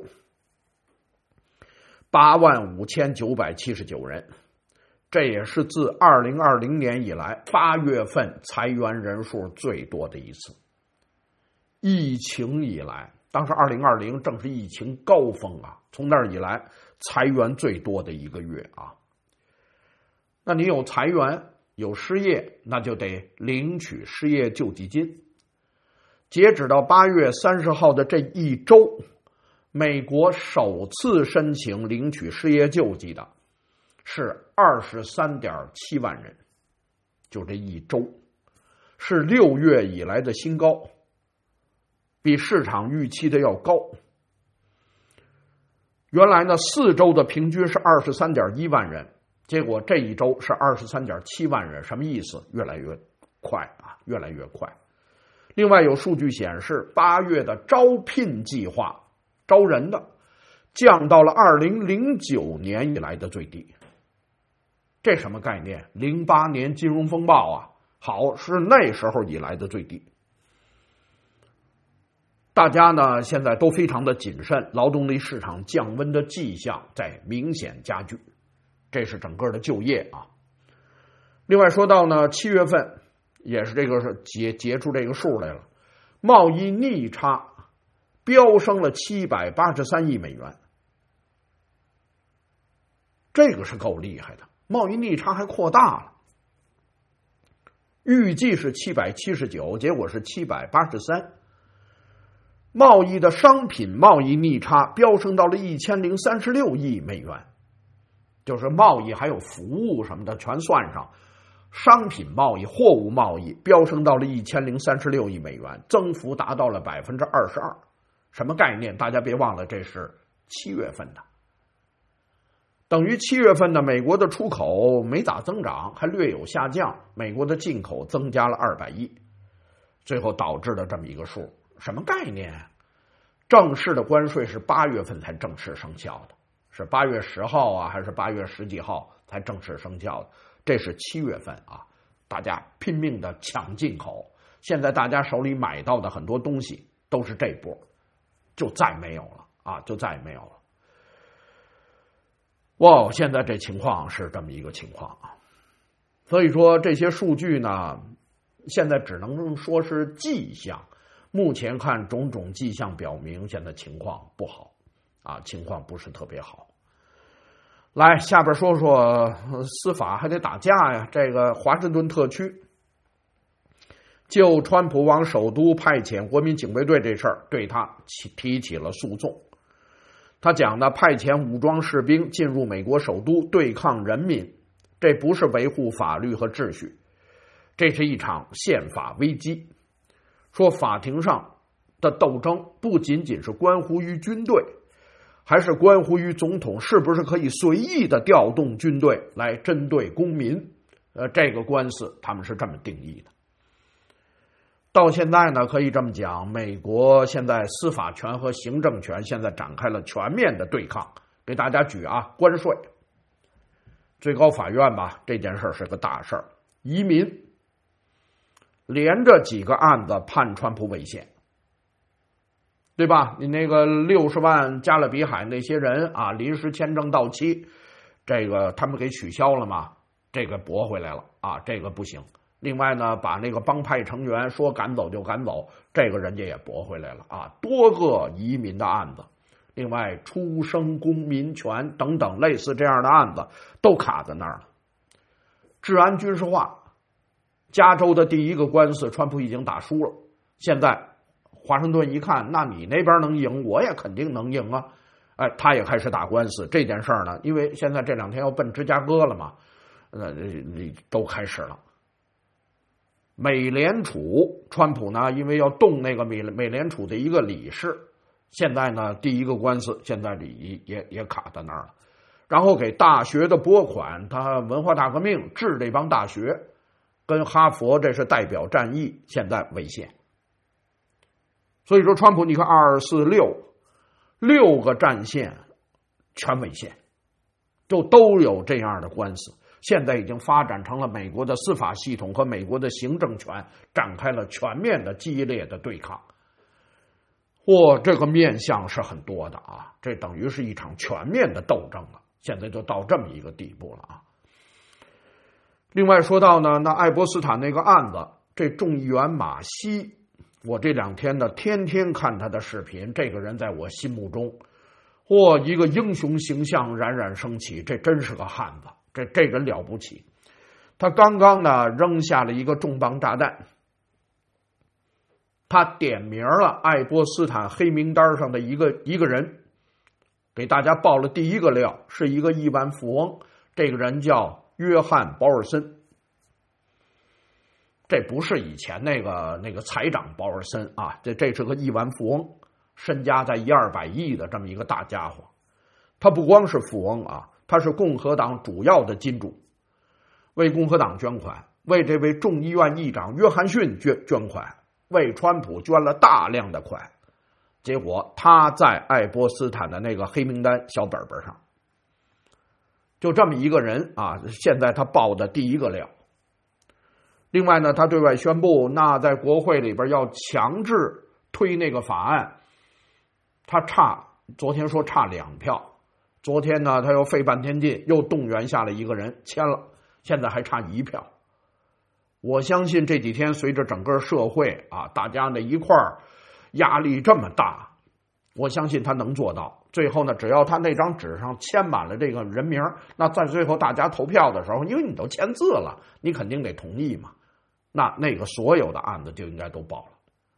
八万五千九百七十九人，这也是自二零二零年以来八月份裁员人数最多的一次。疫情以来，当时二零二零正是疫情高峰啊，从那儿以来裁员最多的一个月啊。那你有裁员有失业，那就得领取失业救济金。截止到八月三十号的这一周，美国首次申请领取失业救济的是二十三点七万人，就这一周，是六月以来的新高，比市场预期的要高。原来呢，四周的平均是二十三点一万人，结果这一周是二十三点七万人，什么意思？越来越快啊，越来越快。另外有数据显示，八月的招聘计划招人的降到了二零零九年以来的最低。这什么概念？零八年金融风暴啊，好，是那时候以来的最低。大家呢现在都非常的谨慎，劳动力市场降温的迹象在明显加剧，这是整个的就业啊。另外说到呢，七月份也是这个是结结出这个数来了，贸易逆差飙升了七百八十三亿美元，这个是够厉害的，贸易逆差还扩大了预计是七百七十九，结果是七百八十三。贸易的商品贸易逆差飙升到了一千零三十六亿美元，就是贸易还有服务什么的全算上，商品贸易、货物贸易飙升到了一千零三十六亿美元，增幅达到了百分之二十二。什么概念？大家别忘了，这是七月份的，等于七月份的美国的出口没咋增长，还略有下降，美国的进口增加了二百亿，最后导致了这么一个数。什么概念？正式的关税是八月份才正式生效的，是八月十号啊，还是八月十几号才正式生效的？这是七月份啊，大家拼命的抢进口，现在大家手里买到的很多东西都是这波，就再没有了啊，就再也没有了。哇，现在这情况是这么一个情况啊，所以说这些数据呢，现在只能说是迹象。目前看，种种迹象表明，现在情况不好啊，情况不是特别好。来，下边说说司法还得打架呀。这个华盛顿特区就川普往首都派遣国民警卫队这事儿，对他提起了诉讼。他讲的派遣武装士兵进入美国首都对抗人民，这不是维护法律和秩序，这是一场宪法危机。说法庭上的斗争不仅仅是关乎于军队，还是关乎于总统是不是可以随意的调动军队来针对公民。呃，这个官司他们是这么定义的。到现在呢，可以这么讲，美国现在司法权和行政权现在展开了全面的对抗。给大家举啊，关税、最高法院吧，这件事是个大事儿，移民。连着几个案子判川普违宪，对吧？你那个六十万加勒比海那些人啊，临时签证到期，这个他们给取消了嘛？这个驳回来了啊，这个不行。另外呢，把那个帮派成员说赶走就赶走，这个人家也驳回来了啊。多个移民的案子，另外出生公民权等等类似这样的案子都卡在那儿了。治安军事化。加州的第一个官司，川普已经打输了。现在华盛顿一看，那你那边能赢，我也肯定能赢啊！哎，他也开始打官司。这件事儿呢，因为现在这两天要奔芝加哥了嘛，呃，都开始了。美联储，川普呢，因为要动那个美美联储的一个理事，现在呢，第一个官司现在里也也卡在那儿了。然后给大学的拨款，他文化大革命治这帮大学。跟哈佛这是代表战役，现在违宪。所以说川普你看二四六六个战线全违宪，就都有这样的官司。现在已经发展成了美国的司法系统和美国的行政权展开了全面的激烈的对抗。哇，这个面向是很多的啊，这等于是一场全面的斗争了。现在就到这么一个地步了啊。另外说到呢，那爱波斯坦那个案子，这众议员马西，我这两天呢天天看他的视频，这个人在我心目中，嚯，一个英雄形象冉冉升起，这真是个汉子，这这人了不起。他刚刚呢扔下了一个重磅炸弹，他点名了爱波斯坦黑名单上的一个一个人，给大家爆了第一个料，是一个亿万富翁，这个人叫约翰·保尔森。这不是以前那个那个财长保尔森啊，这这是个亿万富翁，身家在一二百亿的这么一个大家伙。他不光是富翁啊，他是共和党主要的金主，为共和党捐款，为这位众议院议长约翰逊捐捐款，为川普捐了大量的款。结果他在爱波斯坦的那个黑名单小本本上。就这么一个人啊，现在他爆的第一个料。另外呢，他对外宣布，那在国会里边要强制推那个法案，他差昨天说差两票，昨天呢他又费半天劲，又动员下了一个人签了，现在还差一票。我相信这几天随着整个社会啊，大家呢一块儿压力这么大，我相信他能做到。最后呢，只要他那张纸上签满了这个人名，那在最后大家投票的时候，因为你都签字了，你肯定得同意嘛。 那那个所有的案子就应该都报了。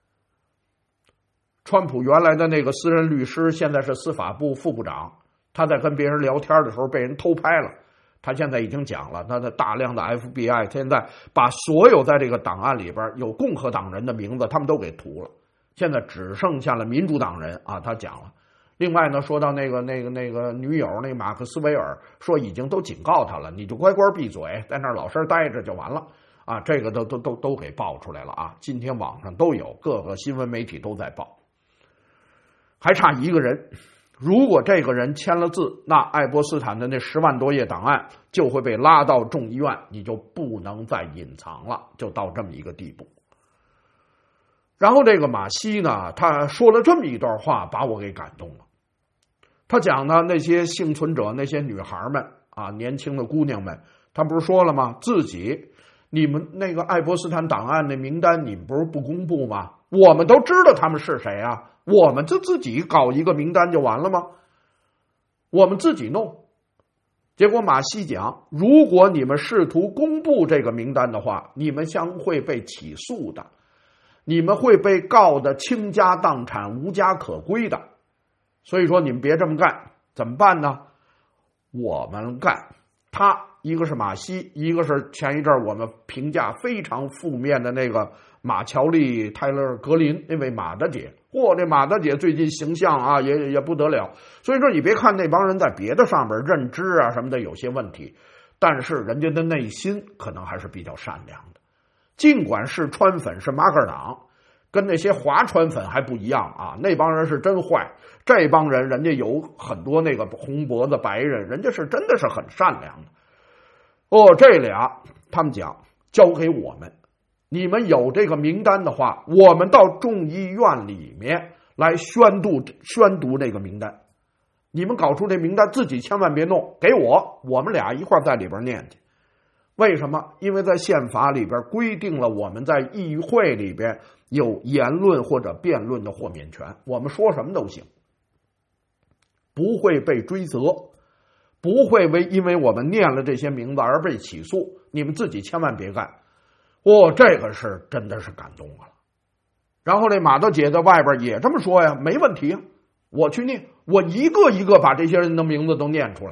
川普原来的那个私人律师现在是司法部副部长，他在跟别人聊天的时候被人偷拍了，他现在已经讲了，他的大量的 F B I 现在把所有在这个档案里边有共和党人的名字他们都给涂了，现在只剩下了民主党人啊，他讲了。另外呢，说到那个那个那个女友那个马克斯韦尔，说已经都警告他了，你就乖乖闭嘴，在那儿老实待着就完了啊，这个都都都都给爆出来了啊，今天网上都有，各个新闻媒体都在报。还差一个人，如果这个人签了字，那爱波斯坦的那十万多页档案就会被拉到众议院，你就不能再隐藏了，就到这么一个地步。然后这个马西呢，他说了这么一段话，把我给感动了。他讲呢，那些幸存者，那些女孩们啊，年轻的姑娘们，他不是说了吗？自己你们那个爱波斯坦档案那名单，你们不是不公布吗？我们都知道他们是谁啊，我们就自己搞一个名单就完了吗？我们自己弄。结果马西讲，如果你们试图公布这个名单的话，你们将会被起诉的，你们会被告的倾家荡产、无家可归的。所以说你们别这么干，怎么办呢？我们干。他一个是马西，一个是前一阵我们评价非常负面的那个马乔丽·泰勒·格林，那位马大姐。嚯，这马大姐最近形象啊也也不得了。所以说你别看那帮人在别的上面认知啊什么的有些问题，但是人家的内心可能还是比较善良的。尽管是川粉，是马克党，跟那些华川粉还不一样啊，那帮人是真坏，这帮人人家有很多那个红脖子白人，人家是真的是很善良的。哦，这俩他们讲交给我们，你们有这个名单的话，我们到众议院里面来宣读宣读这个名单，你们搞出这名单自己千万别弄，给我，我们俩一块在里边念去。为什么？因为在宪法里边规定了我们在议会里边有言论或者辩论的豁免权，我们说什么都行，不会被追责，不会为因为我们念了这些名字而被起诉，你们自己千万别干。哦，这个是真的是感动我了。然后这马大姐在外边也这么说呀，没问题啊，我去念，我一个一个把这些人的名字都念出来。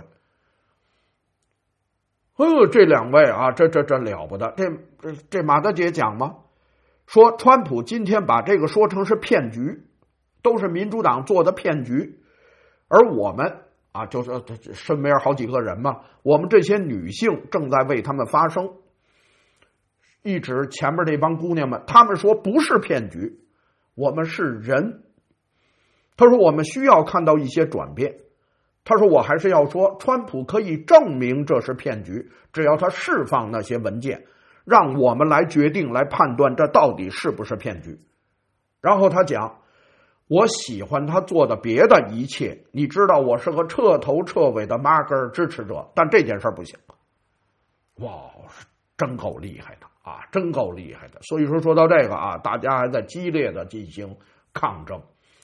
哦，这两位啊，这这这了不得！这这这马大姐讲吗？说川普今天把这个说成是骗局，都是民主党做的骗局，而我们啊，就是身边好几个人嘛，我们这些女性正在为他们发声。一指前面这帮姑娘们，他们说不是骗局，我们是人。他说我们需要看到一些转变。他说我还是要说，川普可以证明这是骗局，只要他释放那些文件，让我们来决定来判断这到底是不是骗局。然后他讲，我喜欢他做的别的一切，你知道我是个彻头彻尾的马格尔支持者，但这件事不行。哇，真够厉害的啊，真够厉害的。所以说说到这个啊，大家还在激烈的进行抗争。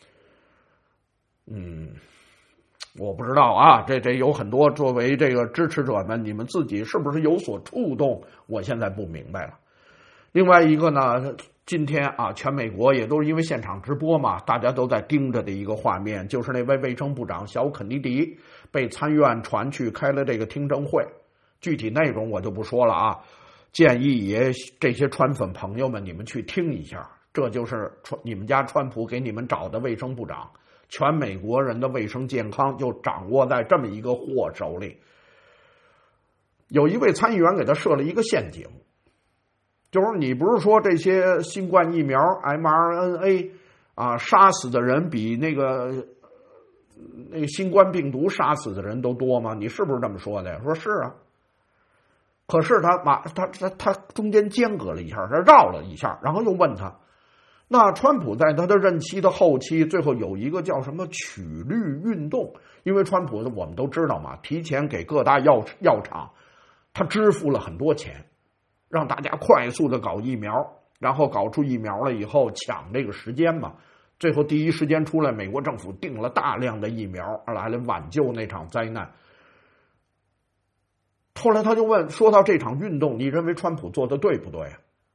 嗯，我不知道啊，这这有很多作为这个支持者们，你们自己是不是有所触动？我现在不明白了。另外一个呢，今天啊，全美国也都是因为现场直播嘛，大家都在盯着的一个画面，就是那位卫生部长小肯尼迪被参院传去开了这个听证会，具体内容我就不说了啊，建议也这些川粉朋友们你们去听一下，这就是你们家川普给你们找的卫生部长。全美国人的卫生健康就掌握在这么一个货手里。有一位参议员给他设了一个陷阱，就是你不是说这些新冠疫苗 M R N A 啊杀死的人比那个那个新冠病毒杀死的人都多吗？你是不是这么说的？说是啊。可是他马他他他中间间隔了一下，他绕了一下，然后又问他，那川普在他的任期的后期，最后有一个叫什么曲率运动，因为川普我们都知道嘛，提前给各大药药厂他支付了很多钱，让大家快速的搞疫苗，然后搞出疫苗了以后抢这个时间嘛，最后第一时间出来，美国政府订了大量的疫苗来来挽救那场灾难。后来他就问，说到这场运动，你认为川普做的对不对？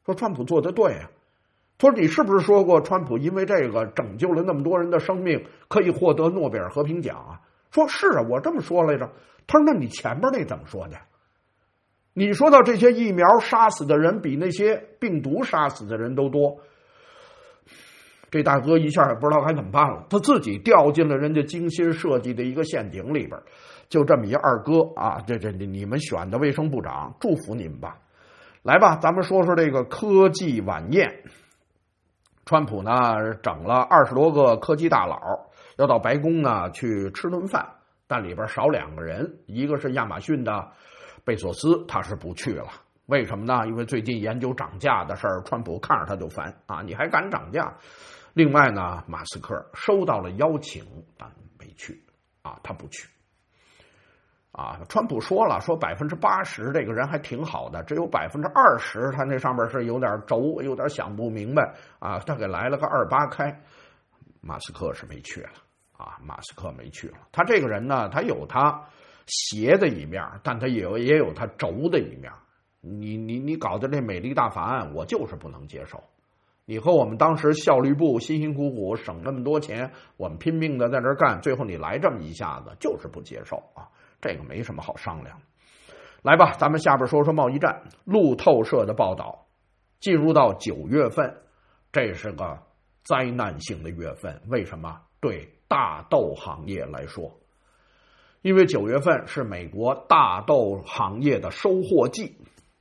说川普做的对啊。他说你是不是说过川普因为这个拯救了那么多人的生命，可以获得诺贝尔和平奖啊？说是啊，我这么说来着。他说那你前边那怎么说的？你说到这些疫苗杀死的人比那些病毒杀死的人都多，这大哥一下也不知道该怎么办了，他自己掉进了人家精心设计的一个陷阱里边。就这么一二哥啊，这这你们选的卫生部长，祝福你们吧。来吧，咱们说说这个科技晚宴。川普呢整了二十多个科技大佬，要到白宫呢去吃顿饭，但里边少两个人，一个是亚马逊的贝索斯，他是不去了。为什么呢？因为最近研究涨价的事儿，川普看着他就烦啊！你还敢涨价？另外呢，马斯克收到了邀请，但没去啊，他不去。啊，川普说了，说百分之八十这个人还挺好的，只有百分之二十他那上面是有点轴，有点想不明白啊，他给来了个二八开。马斯克是没去了啊，马斯克没去了。他这个人呢，他有他斜的一面，但他也有也有他轴的一面。你你你搞的这美丽大法案，我就是不能接受。你和我们当时效率部辛辛苦苦省那么多钱，我们拼命的在这干，最后你来这么一下子，就是不接受啊。这个没什么好商量。来吧，咱们下边说说贸易战。路透社的报道，进入到九月份，这是个灾难性的月份。为什么？对大豆行业来说，因为九月份是美国大豆行业的收获季，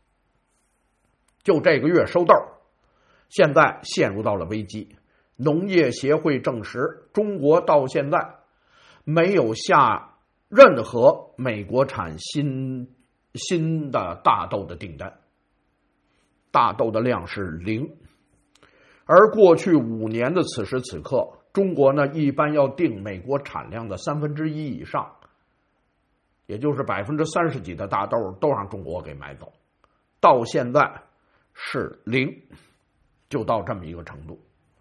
就这个月收豆，现在陷入到了危机。农业协会证实，中国到现在没有下任何美国产新新的大豆的订单，大豆的量是零。而过去五年的此时此刻，中国呢一般要订美国产量的三分之一以上，也就是百分之三十几的大豆都让中国给买走，到现在是零，就到这么一个程度。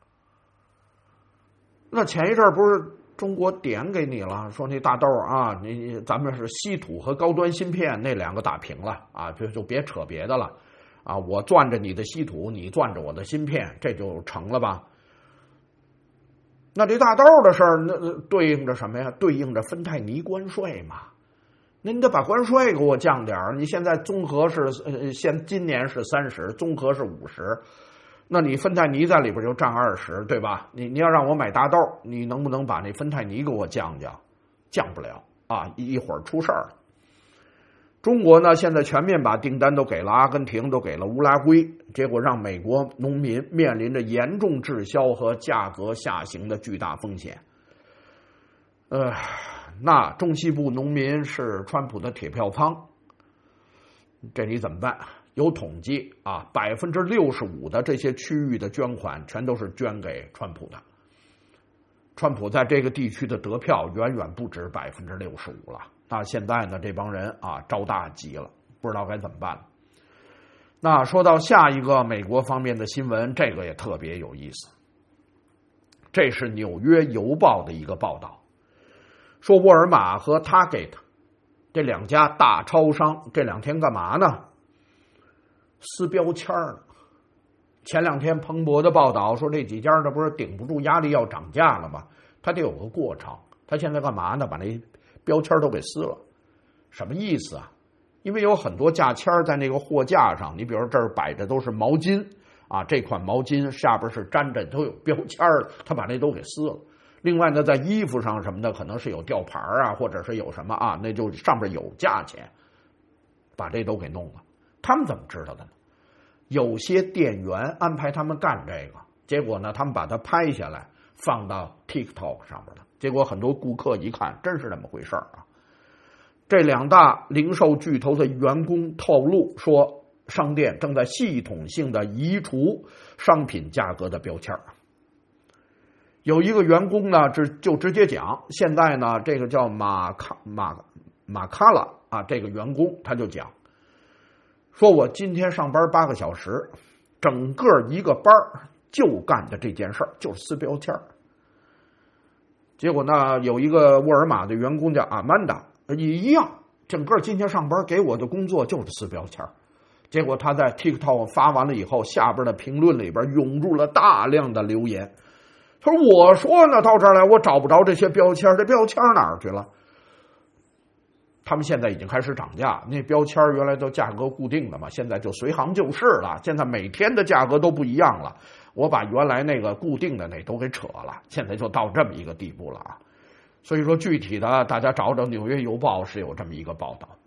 那前一阵不是中国点给你了，说那大豆啊，你咱们是稀土和高端芯片那两个打平了啊，就就别扯别的了啊，我攥着你的稀土，你攥着我的芯片，这就成了吧？那这大豆的事儿，那对应着什么呀？对应着芬太尼关税嘛。那你得把关税给我降点儿。你现在综合是呃，现今年是三十，综合是五十。那你芬太尼在里边就占二十，对吧？你你要让我买大豆，你能不能把那芬太尼给我降降？降不了啊！一会儿出事儿了。中国呢，现在全面把订单都给了阿根廷，都给了乌拉圭，结果让美国农民面临着严重滞销和价格下行的巨大风险。呃，那中西部农民是川普的铁票仓，这你怎么办？有统计啊，百分之六十五的这些区域的捐款全都是捐给川普的。川普在这个地区的得票远远不止百分之六十五了。那现在呢，这帮人啊招大急了，不知道该怎么办了。那说到下一个美国方面的新闻，这个也特别有意思。这是纽约邮报的一个报道，说沃尔玛和 Target 这两家大超商这两天干嘛呢？撕标签了。前两天彭博的报道说，这几家这不是顶不住压力要涨价了吗？它得有个过程。他现在干嘛呢？把那标签都给撕了。什么意思啊？因为有很多价签在那个货架上，你比如说这儿摆着都是毛巾啊，这款毛巾下边是粘着都有标签的，他把那都给撕了。另外呢，在衣服上什么的可能是有吊牌啊，或者是有什么啊，那就上边有价钱，把这都给弄了。他们怎么知道的呢？有些店员安排他们干这个，结果呢，他们把它拍下来放到 TikTok 上面了。结果很多顾客一看，真是那么回事啊！这两大零售巨头的员工透露说，商店正在系统性的移除商品价格的标签。有一个员工呢，就直接讲，现在呢，这个叫马卡马马卡拉啊，这个员工他就讲，说我今天上班八个小时，整个一个班就干的这件事儿，就是撕标签。结果呢，有一个沃尔玛的员工叫阿曼达，一样，整个今天上班给我的工作就是撕标签。 结果他在 TikTok 发完了以后，下边的评论里边涌入了大量的留言。他说：“我说呢，到这儿来我找不着这些标签，这标签哪儿去了？”他们现在已经开始涨价，那标签原来都价格固定的嘛，现在就随行就市了。现在每天的价格都不一样了，我把原来那个固定的那都给扯了，现在就到这么一个地步了啊。所以说具体的大家找找《纽约邮报》是有这么一个报道。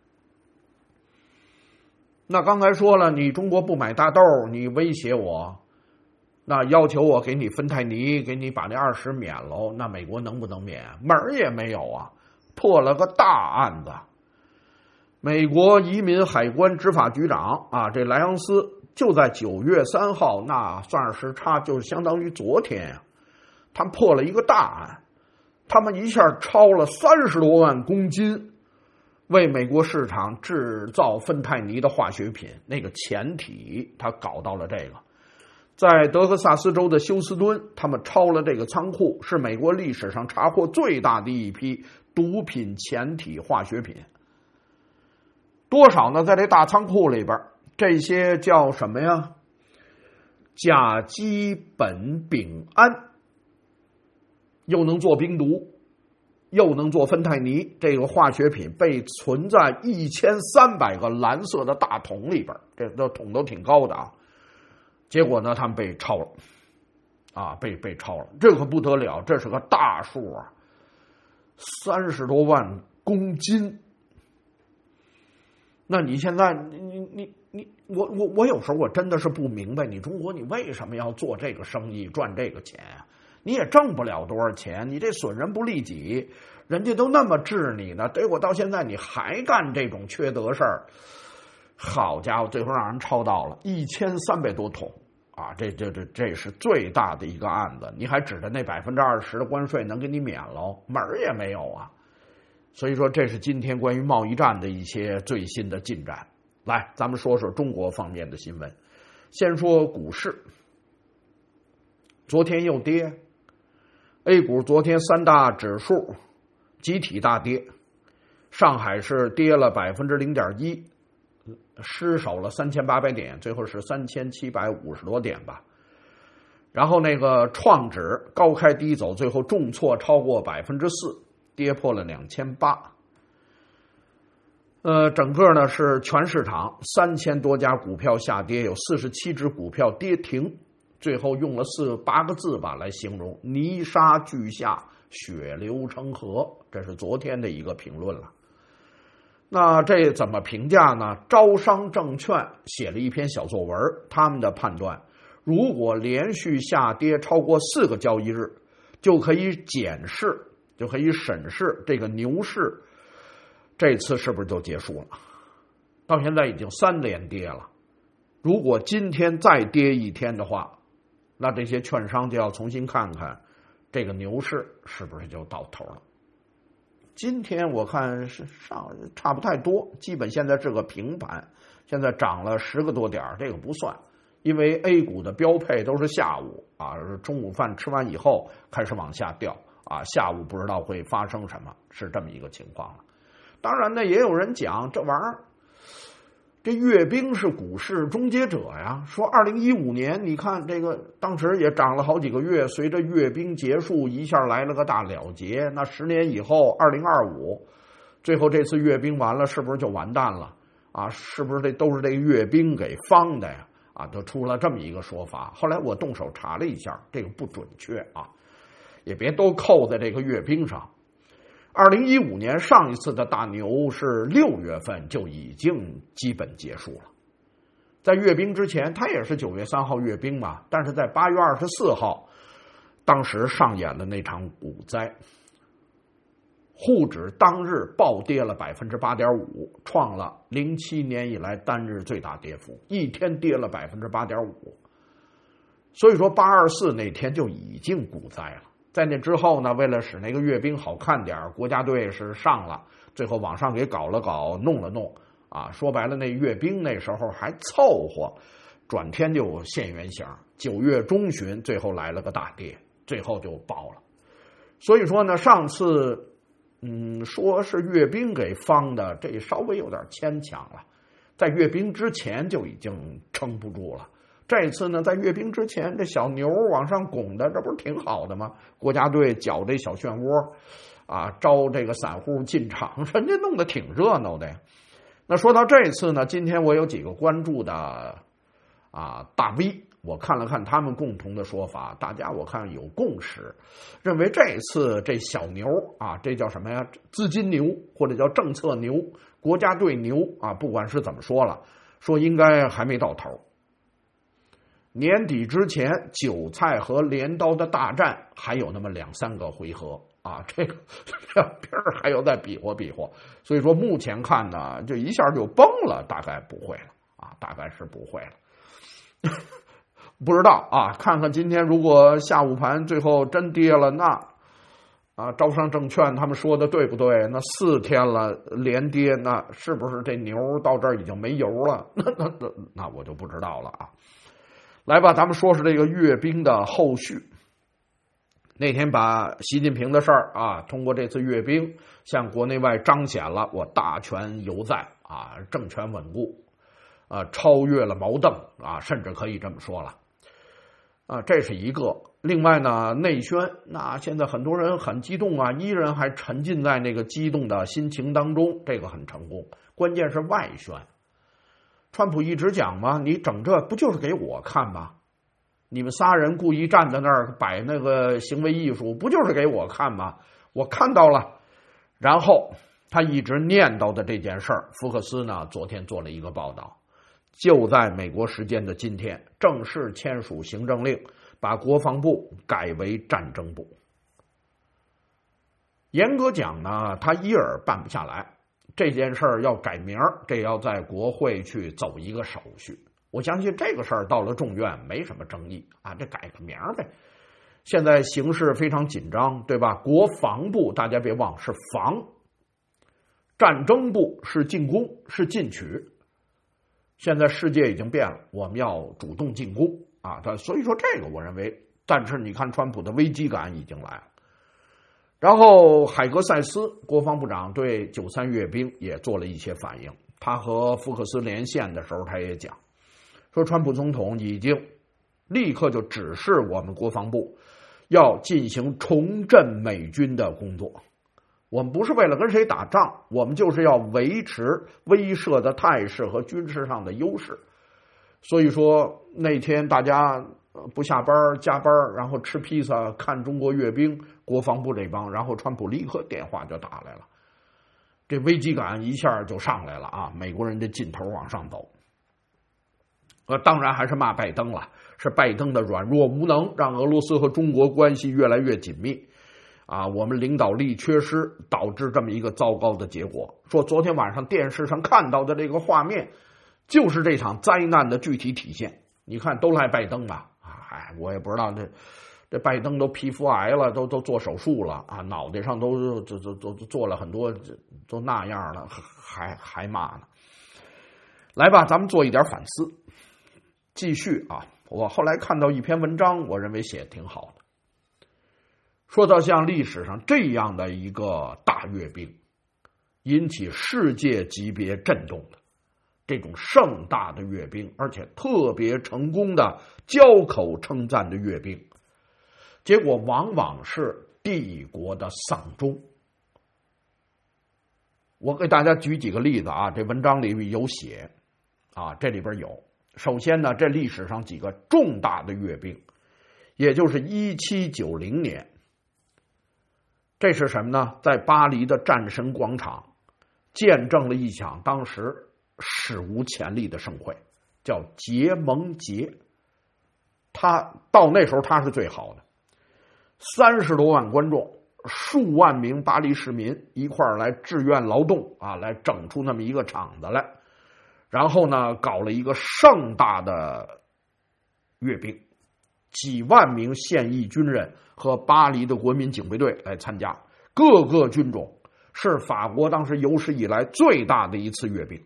那刚才说了，你中国不买大豆，你威胁我，那要求我给你芬太尼，给你把那二十免喽，那美国能不能免？门儿也没有啊。破了个大案子，美国移民海关执法局长啊，这莱昂斯就在九月三号，那算是时差，就是相当于昨天呀、啊，他们破了一个大案，他们一下超了三十多万公斤，为美国市场制造芬太尼的化学品，那个前体他搞到了这个。在德克萨斯州的休斯敦，他们抄了这个仓库，是美国历史上查获最大的一批毒品前体化学品。多少呢？在这大仓库里边，这些叫什么呀？甲基苯丙胺，又能做冰毒，又能做芬太尼，这个化学品被存在一千三百个蓝色的大桶里边，这个桶都挺高的啊。结果呢，他们被抄了，啊，被被抄了，这可不得了，这是个大数啊，三十多万公斤。那你现在，你你你你，我我我有时候我真的是不明白，你中国你为什么要做这个生意赚这个钱啊？你也挣不了多少钱，你这损人不利己，人家都那么治你呢，结果到现在你还干这种缺德事儿。好家伙，最后让人抄到了一千三百多桶啊！这这这这是最大的一个案子，你还指着那百分之二十的关税能给你免喽？门儿也没有啊！所以说，这是今天关于贸易战的一些最新的进展。来，咱们说说中国方面的新闻。先说股市，昨天又跌 ，A 股昨天三大指数集体大跌，上海是跌了百分之零点一。失守了三千八百点，最后是三千七百五十多点吧。然后那个创指高开低走，最后重挫超过百分之四，跌破了两千八。呃，整个呢是全市场三千多家股票下跌，有四十七只股票跌停，最后用了四八个字吧来形容：泥沙俱下，血流成河。这是昨天的一个评论了。那这怎么评价呢？招商证券写了一篇小作文，他们的判断，如果连续下跌超过四个交易日，就可以检视，就可以审视这个牛市，这次是不是就结束了？到现在已经三连跌了，如果今天再跌一天的话，那这些券商就要重新看看这个牛市是不是就到头了。今天我看是上差不太多，基本现在是个平盘，现在涨了十个多点，这个不算，因为 A 股的标配都是下午啊，中午饭吃完以后开始往下掉啊，下午不知道会发生什么，是这么一个情况了。当然呢，也有人讲这玩意儿，这阅兵是股市终结者呀。说二零一五年，你看这个当时也涨了好几个月，随着阅兵结束，一下来了个大了结。那十年以后，二零二五，最后这次阅兵完了，是不是就完蛋了啊？是不是这都是这个阅兵给方的呀？啊，就出了这么一个说法。后来我动手查了一下，这个不准确啊，也别都扣在这个阅兵上。二零一五年上一次的大牛是六月份就已经基本结束了，在阅兵之前，他也是九月三号阅兵嘛，但是在八月二十四号，当时上演了那场股灾，沪指当日暴跌了百分之八点五，创了零七年以来单日最大跌幅，一天跌了百分之八点五，所以说八二四那天就已经股灾了。在那之后呢，为了使那个阅兵好看点，国家队是上了，最后往上给搞了搞，弄了弄啊。说白了，那阅兵那时候还凑合，转天就现原形。九月中旬，最后来了个大跌，最后就爆了。所以说呢，上次嗯说是阅兵给方的，这稍微有点牵强了。 在阅兵之前就已经撑不住了。这次呢，在阅兵之前，这小牛往上拱的，这不是挺好的吗？国家队搅这小漩涡，啊，招这个散户进场，人家弄得挺热闹的呀。那说到这次呢，今天我有几个关注的啊大 V， 我看了看他们共同的说法，大家我看有共识，认为这次这小牛啊，这叫什么呀？资金牛或者叫政策牛、国家队牛啊，不管是怎么说了，说应该还没到头。年底之前，韭菜和镰刀的大战还有那么两三个回合啊，这个两边还有再比划比划，所以说目前看呢，就一下就崩了，大概不会了啊，大概是不会了，不知道啊，看看今天如果下午盘最后真跌了，那啊，招商证券他们说的对不对？那四天了连跌，那是不是这牛到这儿已经没油了？那那那那我就不知道了啊。来吧，咱们说说这个阅兵的后续。那天把习近平的事儿啊，通过这次阅兵向国内外彰显了我大权犹在啊，政权稳固啊，超越了毛邓啊，甚至可以这么说了啊，这是一个。另外呢，内宣，那现在很多人很激动啊，依然还沉浸在那个激动的心情当中，这个很成功。关键是外宣。川普一直讲嘛，你整这不就是给我看吗？你们仨人故意站在那儿摆那个行为艺术，不就是给我看吗？我看到了。然后他一直念叨的这件事儿，福克斯呢昨天做了一个报道，就在美国时间的今天正式签署行政令，把国防部改为战争部。严格讲呢，他一人办不下来。这件事儿要改名，这要在国会去走一个手续。我相信这个事儿到了众院没什么争议啊，这改个名呗。现在形势非常紧张，对吧？国防部大家别忘是防，战争部是进攻，是进取。现在世界已经变了，我们要主动进攻啊！所以说这个我认为，但是你看川普的危机感已经来了。然后海格塞斯国防部长对九三阅兵也做了一些反应，他和福克斯连线的时候他也讲，说川普总统已经立刻就指示我们国防部要进行重振美军的工作，我们不是为了跟谁打仗，我们就是要维持威慑的态势和军事上的优势。所以说那天大家不下班加班，然后吃披萨看中国阅兵，国防部这帮，然后川普立刻电话就打来了，这危机感一下就上来了啊！美国人的劲头往上走。呃，当然还是骂拜登了，是拜登的软弱无能，让俄罗斯和中国关系越来越紧密啊！我们领导力缺失，导致这么一个糟糕的结果。说昨天晚上电视上看到的这个画面，就是这场灾难的具体体现。你看，都赖拜登吧？哎，我也不知道这这拜登都皮肤癌了，都都做手术了啊，脑袋上都都都都做了很多，都那样了，还还骂呢。来吧，咱们做一点反思，继续啊。我后来看到一篇文章，我认为写得挺好的，说到像历史上这样的一个大阅兵，引起世界级别震动的这种盛大的阅兵，而且特别成功的交口称赞的阅兵，结果往往是帝国的丧钟。我给大家举几个例子啊，这文章里有写啊，这里边有。首先呢，这历史上几个重大的阅兵，也就是一七九零年，这是什么呢？在巴黎的战神广场见证了一场当时史无前例的盛会，叫结盟节。他到那时候他是最好的，三十多万观众，数万名巴黎市民一块儿来志愿劳动啊，来整出那么一个场子来，然后呢搞了一个盛大的阅兵，几万名现役军人和巴黎的国民警卫队来参加，各个军种，是法国当时有史以来最大的一次阅兵。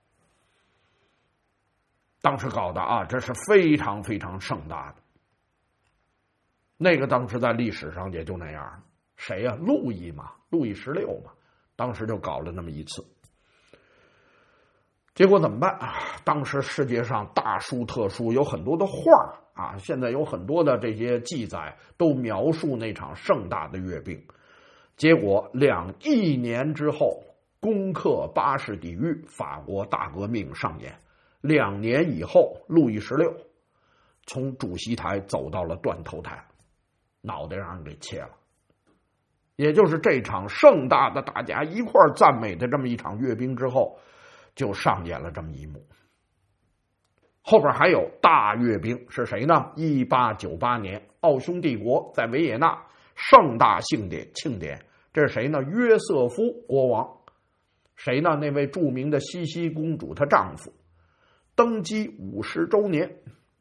当时搞的啊，这是非常非常盛大的。那个当时在历史上也就那样，谁呀、啊？路易嘛，路易十六嘛，当时就搞了那么一次。 结果怎么办啊？当时世界上大书特书有很多的画啊，现在有很多的这些记载都描述那场盛大的阅兵。结果两一年之后，攻克巴士底狱，法国大革命上演。两年以后，路易十六从主席台走到了断头台，脑袋让人给切了。也就是这场盛大的大家一块赞美的这么一场阅兵之后，就上演了这么一幕。后边还有大阅兵是谁呢？一八九八年，奥匈帝国在维也纳盛大庆典庆典，这是谁呢？约瑟夫国王。谁呢？那位著名的西西公主她丈夫登基五十周年，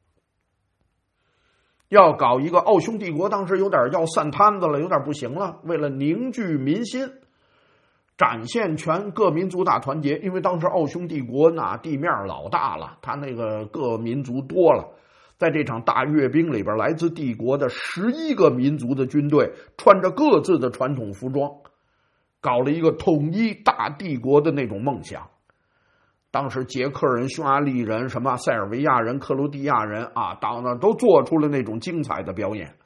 要搞一个奥匈帝国，当时有点要散摊子了，有点不行了。为了凝聚民心，展现全各民族大团结，因为当时奥匈帝国那地面老大了，他那个各民族多了。在这场大阅兵里边，来自帝国的十一个民族的军队，穿着各自的传统服装，搞了一个统一大帝国的那种梦想。当时捷克人、匈牙利人、什么塞尔维亚人、克罗地亚人啊，当然都做出了那种精彩的表演。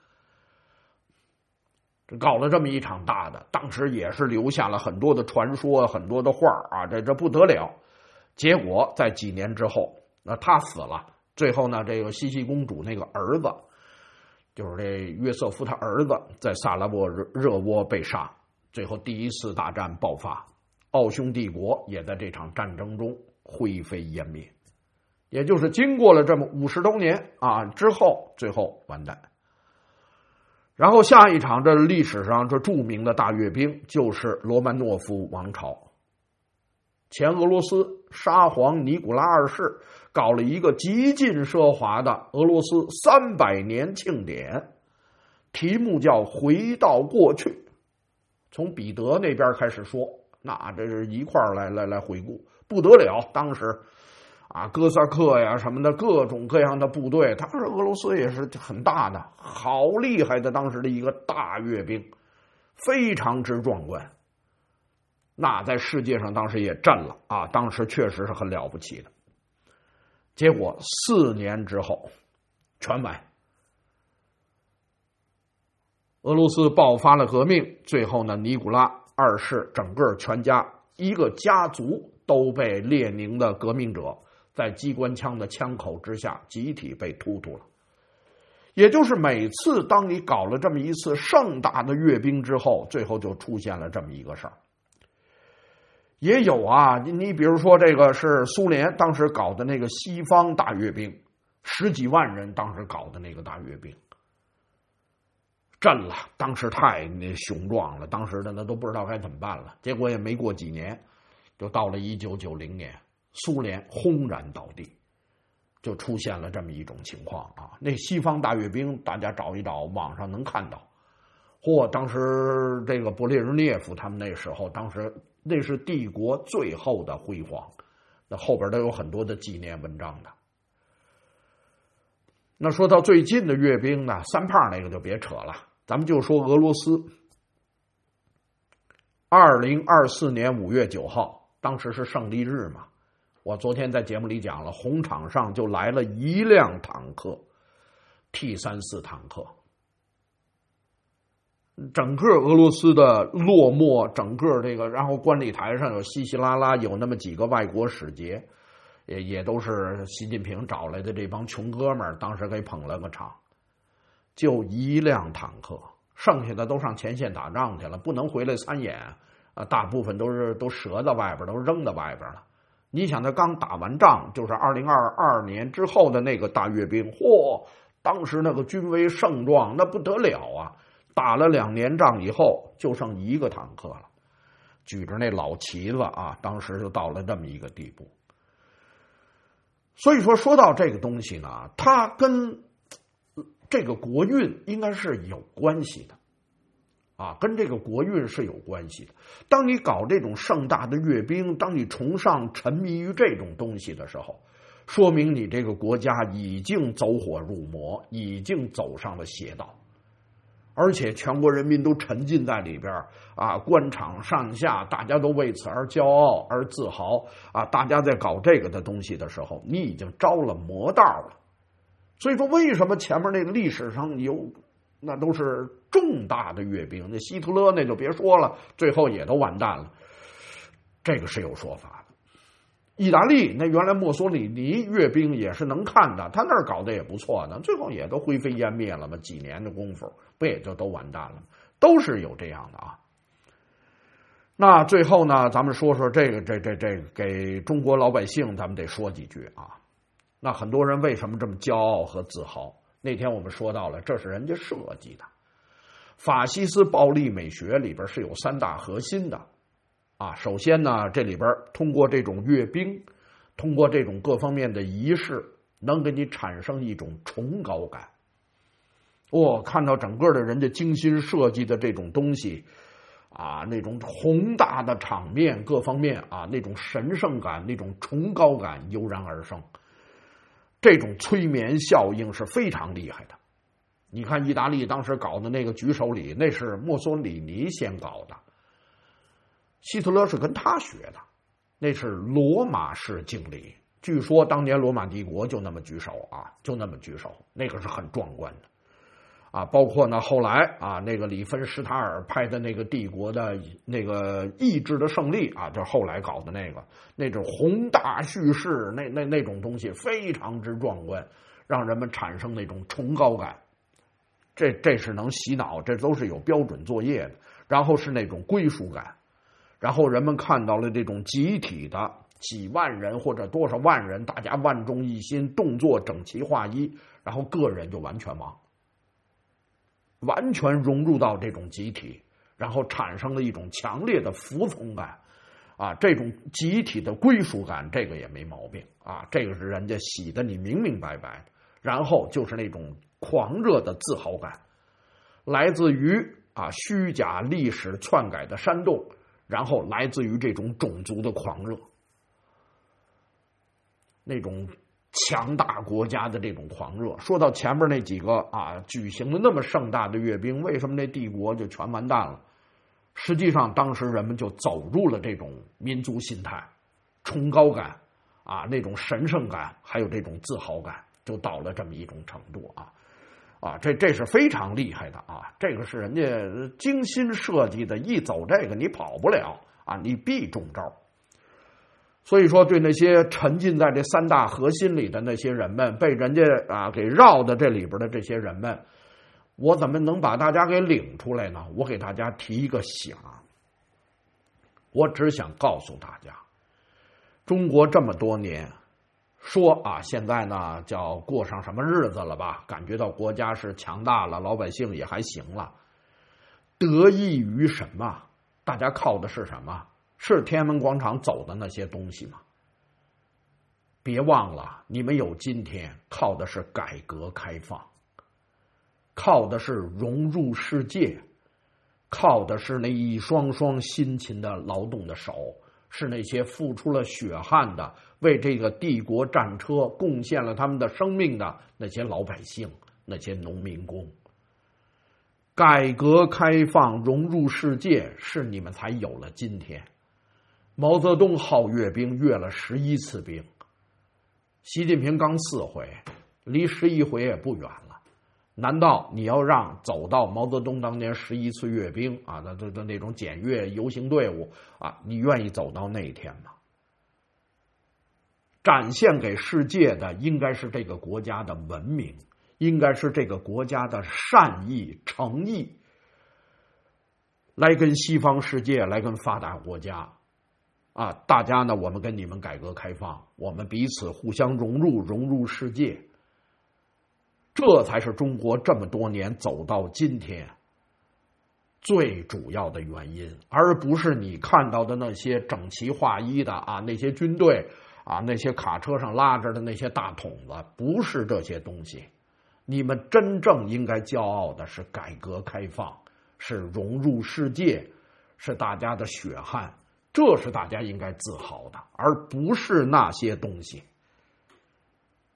搞了这么一场大的，当时也是留下了很多的传说，很多的画啊，这这不得了。结果在几年之后，那他死了，最后呢，这个西西公主那个儿子，就是这约瑟夫他儿子，在萨拉沃热窝被杀，最后第一次大战爆发，奥匈帝国也在这场战争中灰飞烟灭。也就是经过了这么五十多年啊之后，最后完蛋。然后下一场这历史上这著名的大阅兵就是罗曼诺夫王朝。前俄罗斯沙皇尼古拉二世搞了一个极尽奢华的俄罗斯三百年庆典，题目叫回到过去。从彼得那边开始说，那这是一块来来来回顾，不得了。当时啊，哥萨克呀什么的各种各样的部队，当时俄罗斯也是很大的，好厉害的，当时的一个大阅兵，非常之壮观。那在世界上当时也震了啊，当时确实是很了不起的。结果四年之后全完，俄罗斯爆发了革命，最后呢，尼古拉二世整个全家一个家族都被列宁的革命者在机关枪的枪口之下集体被突突了。也就是每次当你搞了这么一次盛大的阅兵之后，最后就出现了这么一个事儿。也有啊，你比如说这个是苏联当时搞的那个西方大阅兵，十几万人当时搞的那个大阅兵，震了，当时太那雄壮了，当时的那都不知道该怎么办了。结果也没过几年，就到了一九九零年，苏联轰然倒地，就出现了这么一种情况啊。那西方大阅兵，大家找一找，网上能看到。嚯，当时这个勃列日涅夫他们那时候，当时那是帝国最后的辉煌，那后边都有很多的纪念文章的。那说到最近的阅兵呢，三胖那个就别扯了，咱们就说俄罗斯。二零二四年五月九号，当时是胜利日嘛，我昨天在节目里讲了，红场上就来了一辆坦克 T 三十四 坦克。整个俄罗斯的落寞，整个这个，然后观礼台上有稀稀拉拉有那么几个外国使节，也也都是习近平找来的这帮穷哥们儿，当时给捧了个场。就一辆坦克，剩下的都上前线打仗去了，不能回来参演啊，大部分都是都折在外边，都扔在外边了。你想他刚打完仗，就是二零二二年之后的那个大阅兵，嚯，当时那个军威盛壮，那不得了啊！打了两年仗以后，就剩一个坦克了，举着那老旗子啊，当时就到了这么一个地步。所以说，说到这个东西呢，它跟这个国运应该是有关系的，啊，跟这个国运是有关系的。当你搞这种盛大的阅兵，当你崇尚、沉迷于这种东西的时候，说明你这个国家已经走火入魔，已经走上了邪道。 而且全国人民都沉浸在里边啊，官场上下大家都为此而骄傲而自豪啊！大家在搞这个的东西的时候，你已经着了魔道了。所以说，为什么前面那个历史上有那都是重大的阅兵？那希特勒那就别说了，最后也都完蛋了。这个是有说法的。意大利那原来墨索里尼阅兵也是能看的，他那儿搞得也不错的，最后也都灰飞烟灭了嘛，几年的功夫不也就都完蛋了，都是有这样的啊。那最后呢，咱们说说这个这这这给中国老百姓，咱们得说几句啊。那很多人为什么这么骄傲和自豪？那天我们说到了，这是人家设计的。法西斯暴力美学里边是有三大核心的。啊，首先呢，这里边通过这种阅兵，通过这种各方面的仪式，能给你产生一种崇高感。我、哦、看到整个的人家精心设计的这种东西，啊，那种宏大的场面，各方面啊，那种神圣感、那种崇高感油然而生。这种催眠效应是非常厉害的。你看，意大利当时搞的那个举手礼，那是墨索里尼先搞的。希特勒是跟他学的，那是罗马式敬礼。据说当年罗马帝国就那么举手啊，就那么举手，那个是很壮观的啊。包括呢后来啊，那个里芬施塔尔拍的那个帝国的那个意志的胜利啊，就是后来搞的那个，那种宏大叙事，那那那种东西非常之壮观，让人们产生那种崇高感。这这是能洗脑，这都是有标准作业的。然后是那种归属感。然后人们看到了这种集体的几万人或者多少万人，大家万众一心，动作整齐划一，然后个人就完全忘，完全融入到这种集体，然后产生了一种强烈的服从感啊，这种集体的归属感，这个也没毛病啊，这个是人家洗的你明明白白。然后就是那种狂热的自豪感，来自于啊虚假历史篡改的煽动。然后来自于这种种族的狂热，那种强大国家的这种狂热。说到前面那几个啊，举行了那么盛大的阅兵，为什么那帝国就全完蛋了？实际上，当时人们就走入了这种民族心态、崇高感啊，那种神圣感，还有这种自豪感，就到了这么一种程度啊。啊，这这是非常厉害的啊！这个是人家精心设计的，一走这个你跑不了啊，你必中招。所以说，对那些沉浸在这三大核心里的那些人们，被人家啊给绕的这里边的这些人们，我怎么能把大家给领出来呢？我给大家提一个醒，我只想告诉大家，中国这么多年。说啊，现在呢叫过上什么日子了吧？感觉到国家是强大了，老百姓也还行了。得益于什么？大家靠的是什么？是天安门广场走的那些东西吗？别忘了，你们有今天，靠的是改革开放，靠的是融入世界，靠的是那一双双辛勤的劳动的手。是那些付出了血汗的，为这个帝国战车贡献了他们的生命的那些老百姓，那些农民工。改革开放融入世界，是你们才有了今天。毛泽东好阅兵，阅了十一次兵。习近平刚四回，离十一回也不远了。难道你要让走到毛泽东当年十一次阅兵啊，那那那种检阅游行队伍啊，你愿意走到那一天吗？展现给世界的应该是这个国家的文明，应该是这个国家的善意、诚意，来跟西方世界，来跟发达国家啊，大家呢，我们跟你们改革开放，我们彼此互相融入，融入世界。这才是中国这么多年走到今天最主要的原因，而不是你看到的那些整齐划一的啊，那些军队啊，那些卡车上拉着的那些大筒子，不是这些东西。你们真正应该骄傲的是改革开放，是融入世界，是大家的血汗，这是大家应该自豪的，而不是那些东西。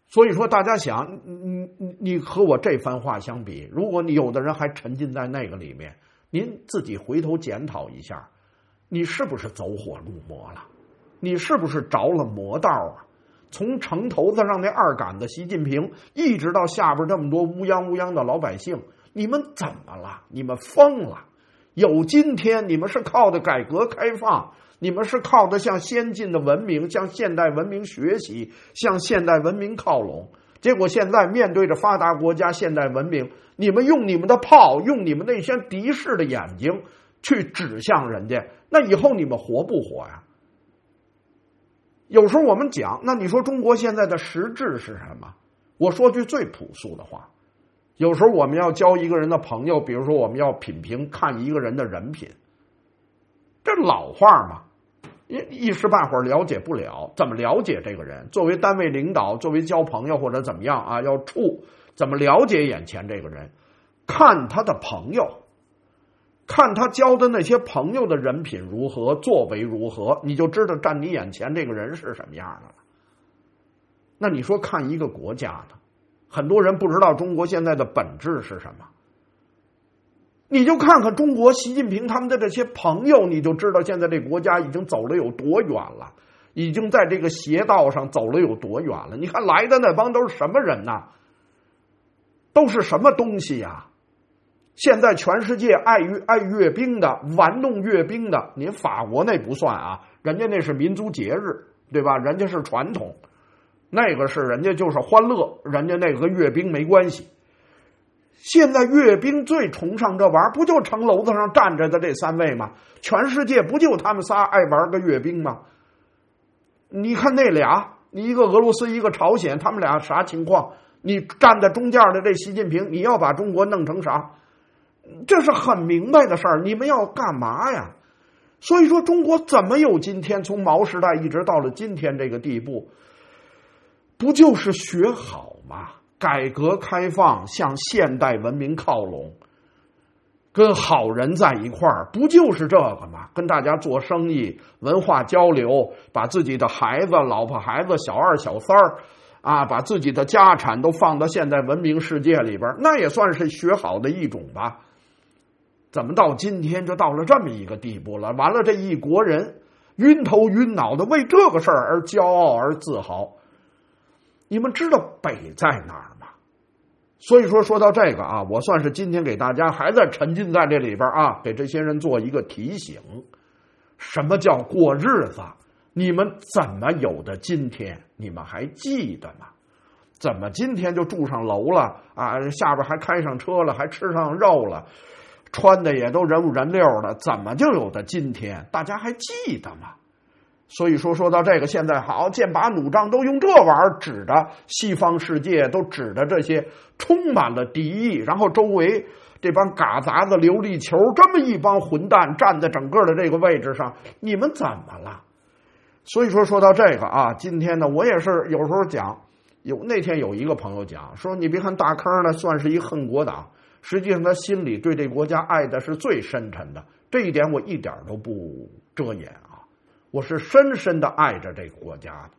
所以说，大家想，你你你和我这番话相比，如果你有的人还沉浸在那个里面，您自己回头检讨一下，你是不是走火入魔了？你是不是着了魔道啊？从城头子上那二杆子习近平，一直到下边这么多乌泱乌泱的老百姓，你们怎么了？你们疯了？有今天，你们是靠的改革开放，你们是靠的向先进的文明、向现代文明学习，向现代文明靠拢。结果现在面对着发达国家现代文明，你们用你们的炮，用你们那些敌视的眼睛去指向人家，那以后你们活不活呀？有时候我们讲，那你说中国现在的实质是什么？我说句最朴素的话，有时候我们要交一个人的朋友，比如说我们要品评看一个人的人品，这老话嘛，一一时半会儿了解不了。怎么了解这个人？作为单位领导，作为交朋友或者怎么样啊，要处怎么了解眼前这个人？看他的朋友，看他交的那些朋友的人品如何，作为如何，你就知道站你眼前这个人是什么样的了。那你说看一个国家呢？很多人不知道中国现在的本质是什么。你就看看中国习近平他们的这些朋友，你就知道现在这国家已经走了有多远了，已经在这个邪道上走了有多远了。你看来的那帮都是什么人呐？都是什么东西呀？现在全世界爱爱阅兵的、玩弄阅兵的，您法国那不算啊，人家那是民族节日，对吧？人家是传统，那个是人家就是欢乐，人家那个和阅兵没关系。现在阅兵最崇尚这玩意儿，不就城楼子上站着的这三位吗？全世界不就他们仨爱玩个阅兵吗？你看那俩，你一个俄罗斯，一个朝鲜，他们俩啥情况？你站在中间的这习近平，你要把中国弄成啥？这是很明白的事儿，你们要干嘛呀？所以说中国怎么有今天，从毛时代一直到了今天这个地步，不就是学好吗？改革开放，向现代文明靠拢，跟好人在一块儿，不就是这个吗？跟大家做生意，文化交流，把自己的孩子、老婆、孩子、小二、小三儿啊，把自己的家产都放到现代文明世界里边，那也算是学好的一种吧。怎么到今天就到了这么一个地步了？完了，这一国人晕头晕脑的为这个事儿而骄傲而自豪。你们知道北在哪儿吗？所以说说到这个啊，我算是今天给大家还在沉浸在这里边啊，给这些人做一个提醒。什么叫过日子？你们怎么有的今天？你们还记得吗？怎么今天就住上楼了啊？下边还开上车了，还吃上肉了，穿的也都人五人六的，怎么就有的今天？大家还记得吗？所以说说到这个，现在好剑拔弩张，都用这玩意儿指着西方世界，都指着这些充满了敌意，然后周围这帮嘎杂子、琉璃球这么一帮混蛋站在整个的这个位置上，你们怎么了？所以说说到这个啊，今天呢，我也是有时候讲，有那天有一个朋友讲说，你别看大坑呢算是一恨国党，实际上他心里对这国家爱的是最深沉的，这一点我一点都不遮掩啊。我是深深的爱着这个国家的，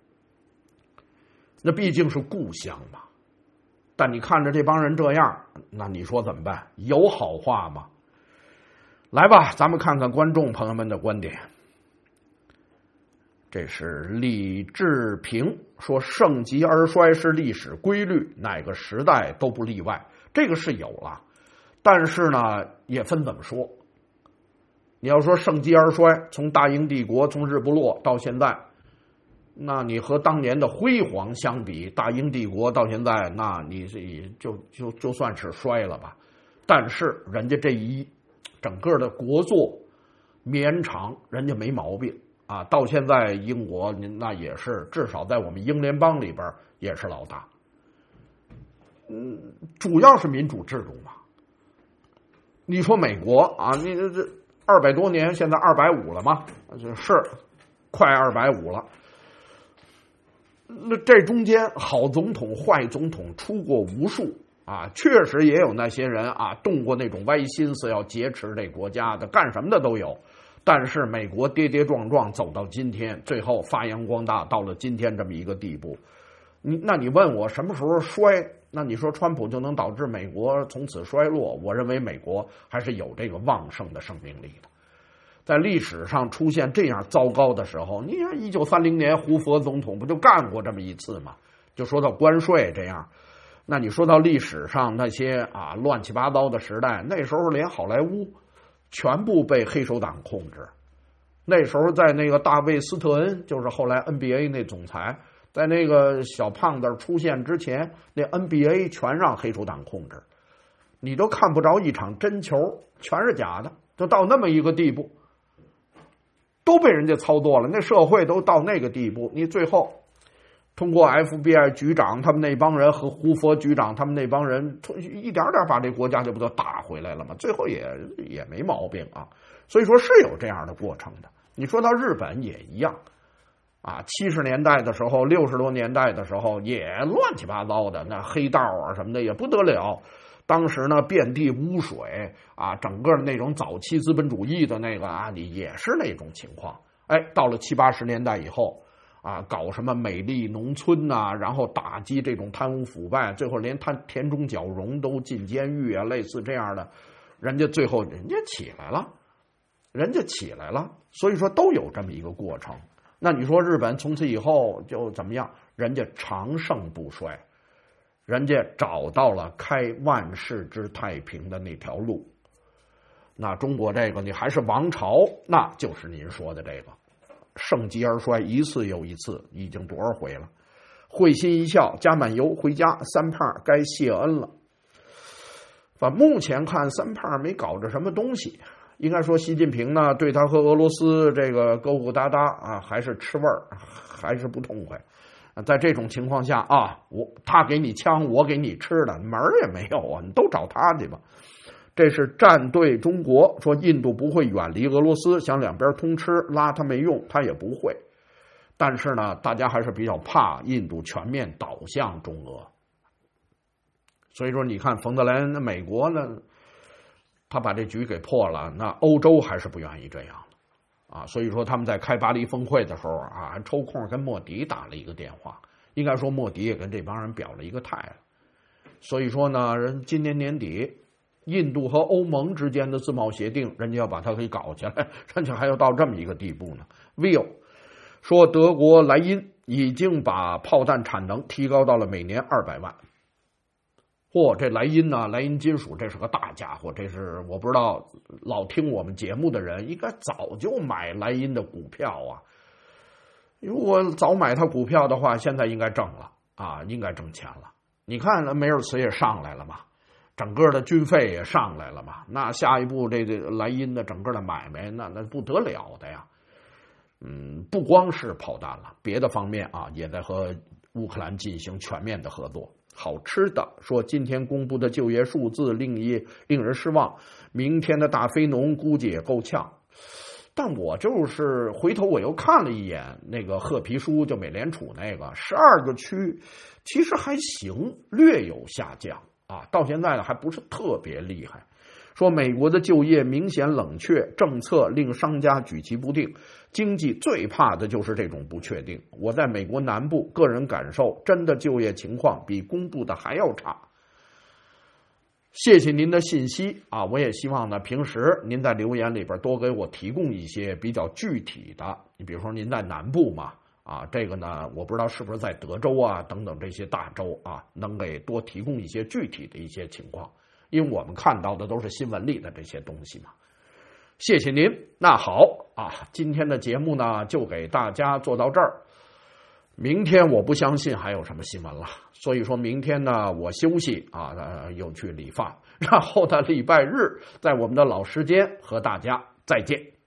那毕竟是故乡嘛。但你看着这帮人这样，那你说怎么办？有好话吗？来吧，咱们看看观众朋友们的观点。这是李志平说，盛极而衰是历史规律，哪个时代都不例外。这个是有了，但是呢，也分怎么说。你要说盛极而衰，从大英帝国从日不落到现在，那你和当年的辉煌相比，大英帝国到现在，那你是就就就算是衰了吧。但是人家这一整个的国祚绵长，人家没毛病啊。到现在英国那也是至少在我们英联邦里边也是老大。嗯，主要是民主制度嘛。你说美国啊，你这这。二百多年，现在二百五了嘛，是快二百五了。那这中间好总统、坏总统出过无数啊，确实也有那些人啊动过那种歪心思要劫持这国家的，干什么的都有。但是美国跌跌撞撞走到今天，最后发扬光大，到了今天这么一个地步。 你那你问我什么时候衰？那你说川普就能导致美国从此衰落？我认为美国还是有这个旺盛的生命力的。在历史上出现这样糟糕的时候，你看一九三零年胡佛总统不就干过这么一次吗？就说到关税这样，那你说到历史上那些啊乱七八糟的时代，那时候连好莱坞全部被黑手党控制。那时候在那个大卫斯特恩，就是后来 N B A 那总裁，在那个小胖子出现之前，那 N B A 全让黑手党控制，你都看不着一场真球，全是假的，就到那么一个地步，都被人家操作了。那社会都到那个地步，你最后通过 F B I 局长他们那帮人和胡佛局长他们那帮人，一点点把这国家就不都打回来了吗？最后也也没毛病啊。所以说是有这样的过程的。你说到日本也一样啊，七十年代的时候，六十多年代的时候也乱七八糟的，那黑道啊什么的也不得了。当时呢遍地污水啊，整个那种早期资本主义的那个啊，你也是那种情况。哎，到了七八十年代以后啊，搞什么美丽农村呐、啊，然后打击这种贪污腐败，最后连贪田中角荣都进监狱啊，类似这样的，人家最后人家起来了。人家起来了，所以说都有这么一个过程。那你说日本从此以后就怎么样？人家长盛不衰，人家找到了开万世之太平的那条路。那中国这个你还是王朝，那就是您说的这个盛极而衰，一次又一次，已经多少回了？会心一笑，加满油回家，三胖该谢恩了。反正目前看，三胖没搞着什么东西。应该说，习近平呢对他和俄罗斯这个勾勾搭搭啊，还是吃味儿，还是不痛快。在这种情况下啊，我他给你枪，我给你吃的，门儿也没有啊，你都找他去吧。这是站队中国，说印度不会远离俄罗斯，想两边通吃，拉他没用，他也不会。但是呢，大家还是比较怕印度全面倒向中俄。所以说，你看冯德莱恩，那美国呢？他把这局给破了，那欧洲还是不愿意这样了啊！所以说他们在开巴黎峰会的时候啊，还抽空跟莫迪打了一个电话。应该说莫迪也跟这帮人表了一个态了。所以说呢，人今年年底，印度和欧盟之间的自贸协定，人家要把它给搞起来，人家还要到这么一个地步呢。Will 说，德国莱茵已经把炮弹产能提高到了每年二百万。嚯、哦，这莱茵呢，莱茵金属这是个大家伙，这是我不知道老听我们节目的人应该早就买莱茵的股票啊。如果早买他股票的话，现在应该挣了啊，应该挣钱了。你看梅尔茨也上来了嘛，整个的军费也上来了嘛，那下一步这个莱茵的整个的买卖，那那不得了的呀。嗯，不光是炮弹了，别的方面啊，也在和乌克兰进行全面的合作。好吃的说，今天公布的就业数字令一令人失望，明天的大非农估计也够呛。但我就是回头我又看了一眼那个褐皮书，就美联储那个十二个区，其实还行，略有下降啊，到现在呢还不是特别厉害。说美国的就业明显冷却，政策令商家举棋不定，经济最怕的就是这种不确定。我在美国南部个人感受，真的就业情况比公布的还要差。谢谢您的信息啊！我也希望呢，平时您在留言里边多给我提供一些比较具体的。你比如说您在南部嘛，啊，这个呢，我不知道是不是在德州啊等等这些大州啊，能给多提供一些具体的一些情况。因为我们看到的都是新闻里的这些东西嘛。谢谢您。那好啊，今天的节目呢就给大家做到这儿。明天我不相信还有什么新闻了，所以说明天呢我休息啊，呃、又去理发，然后呢礼拜日在我们的老时间和大家再见。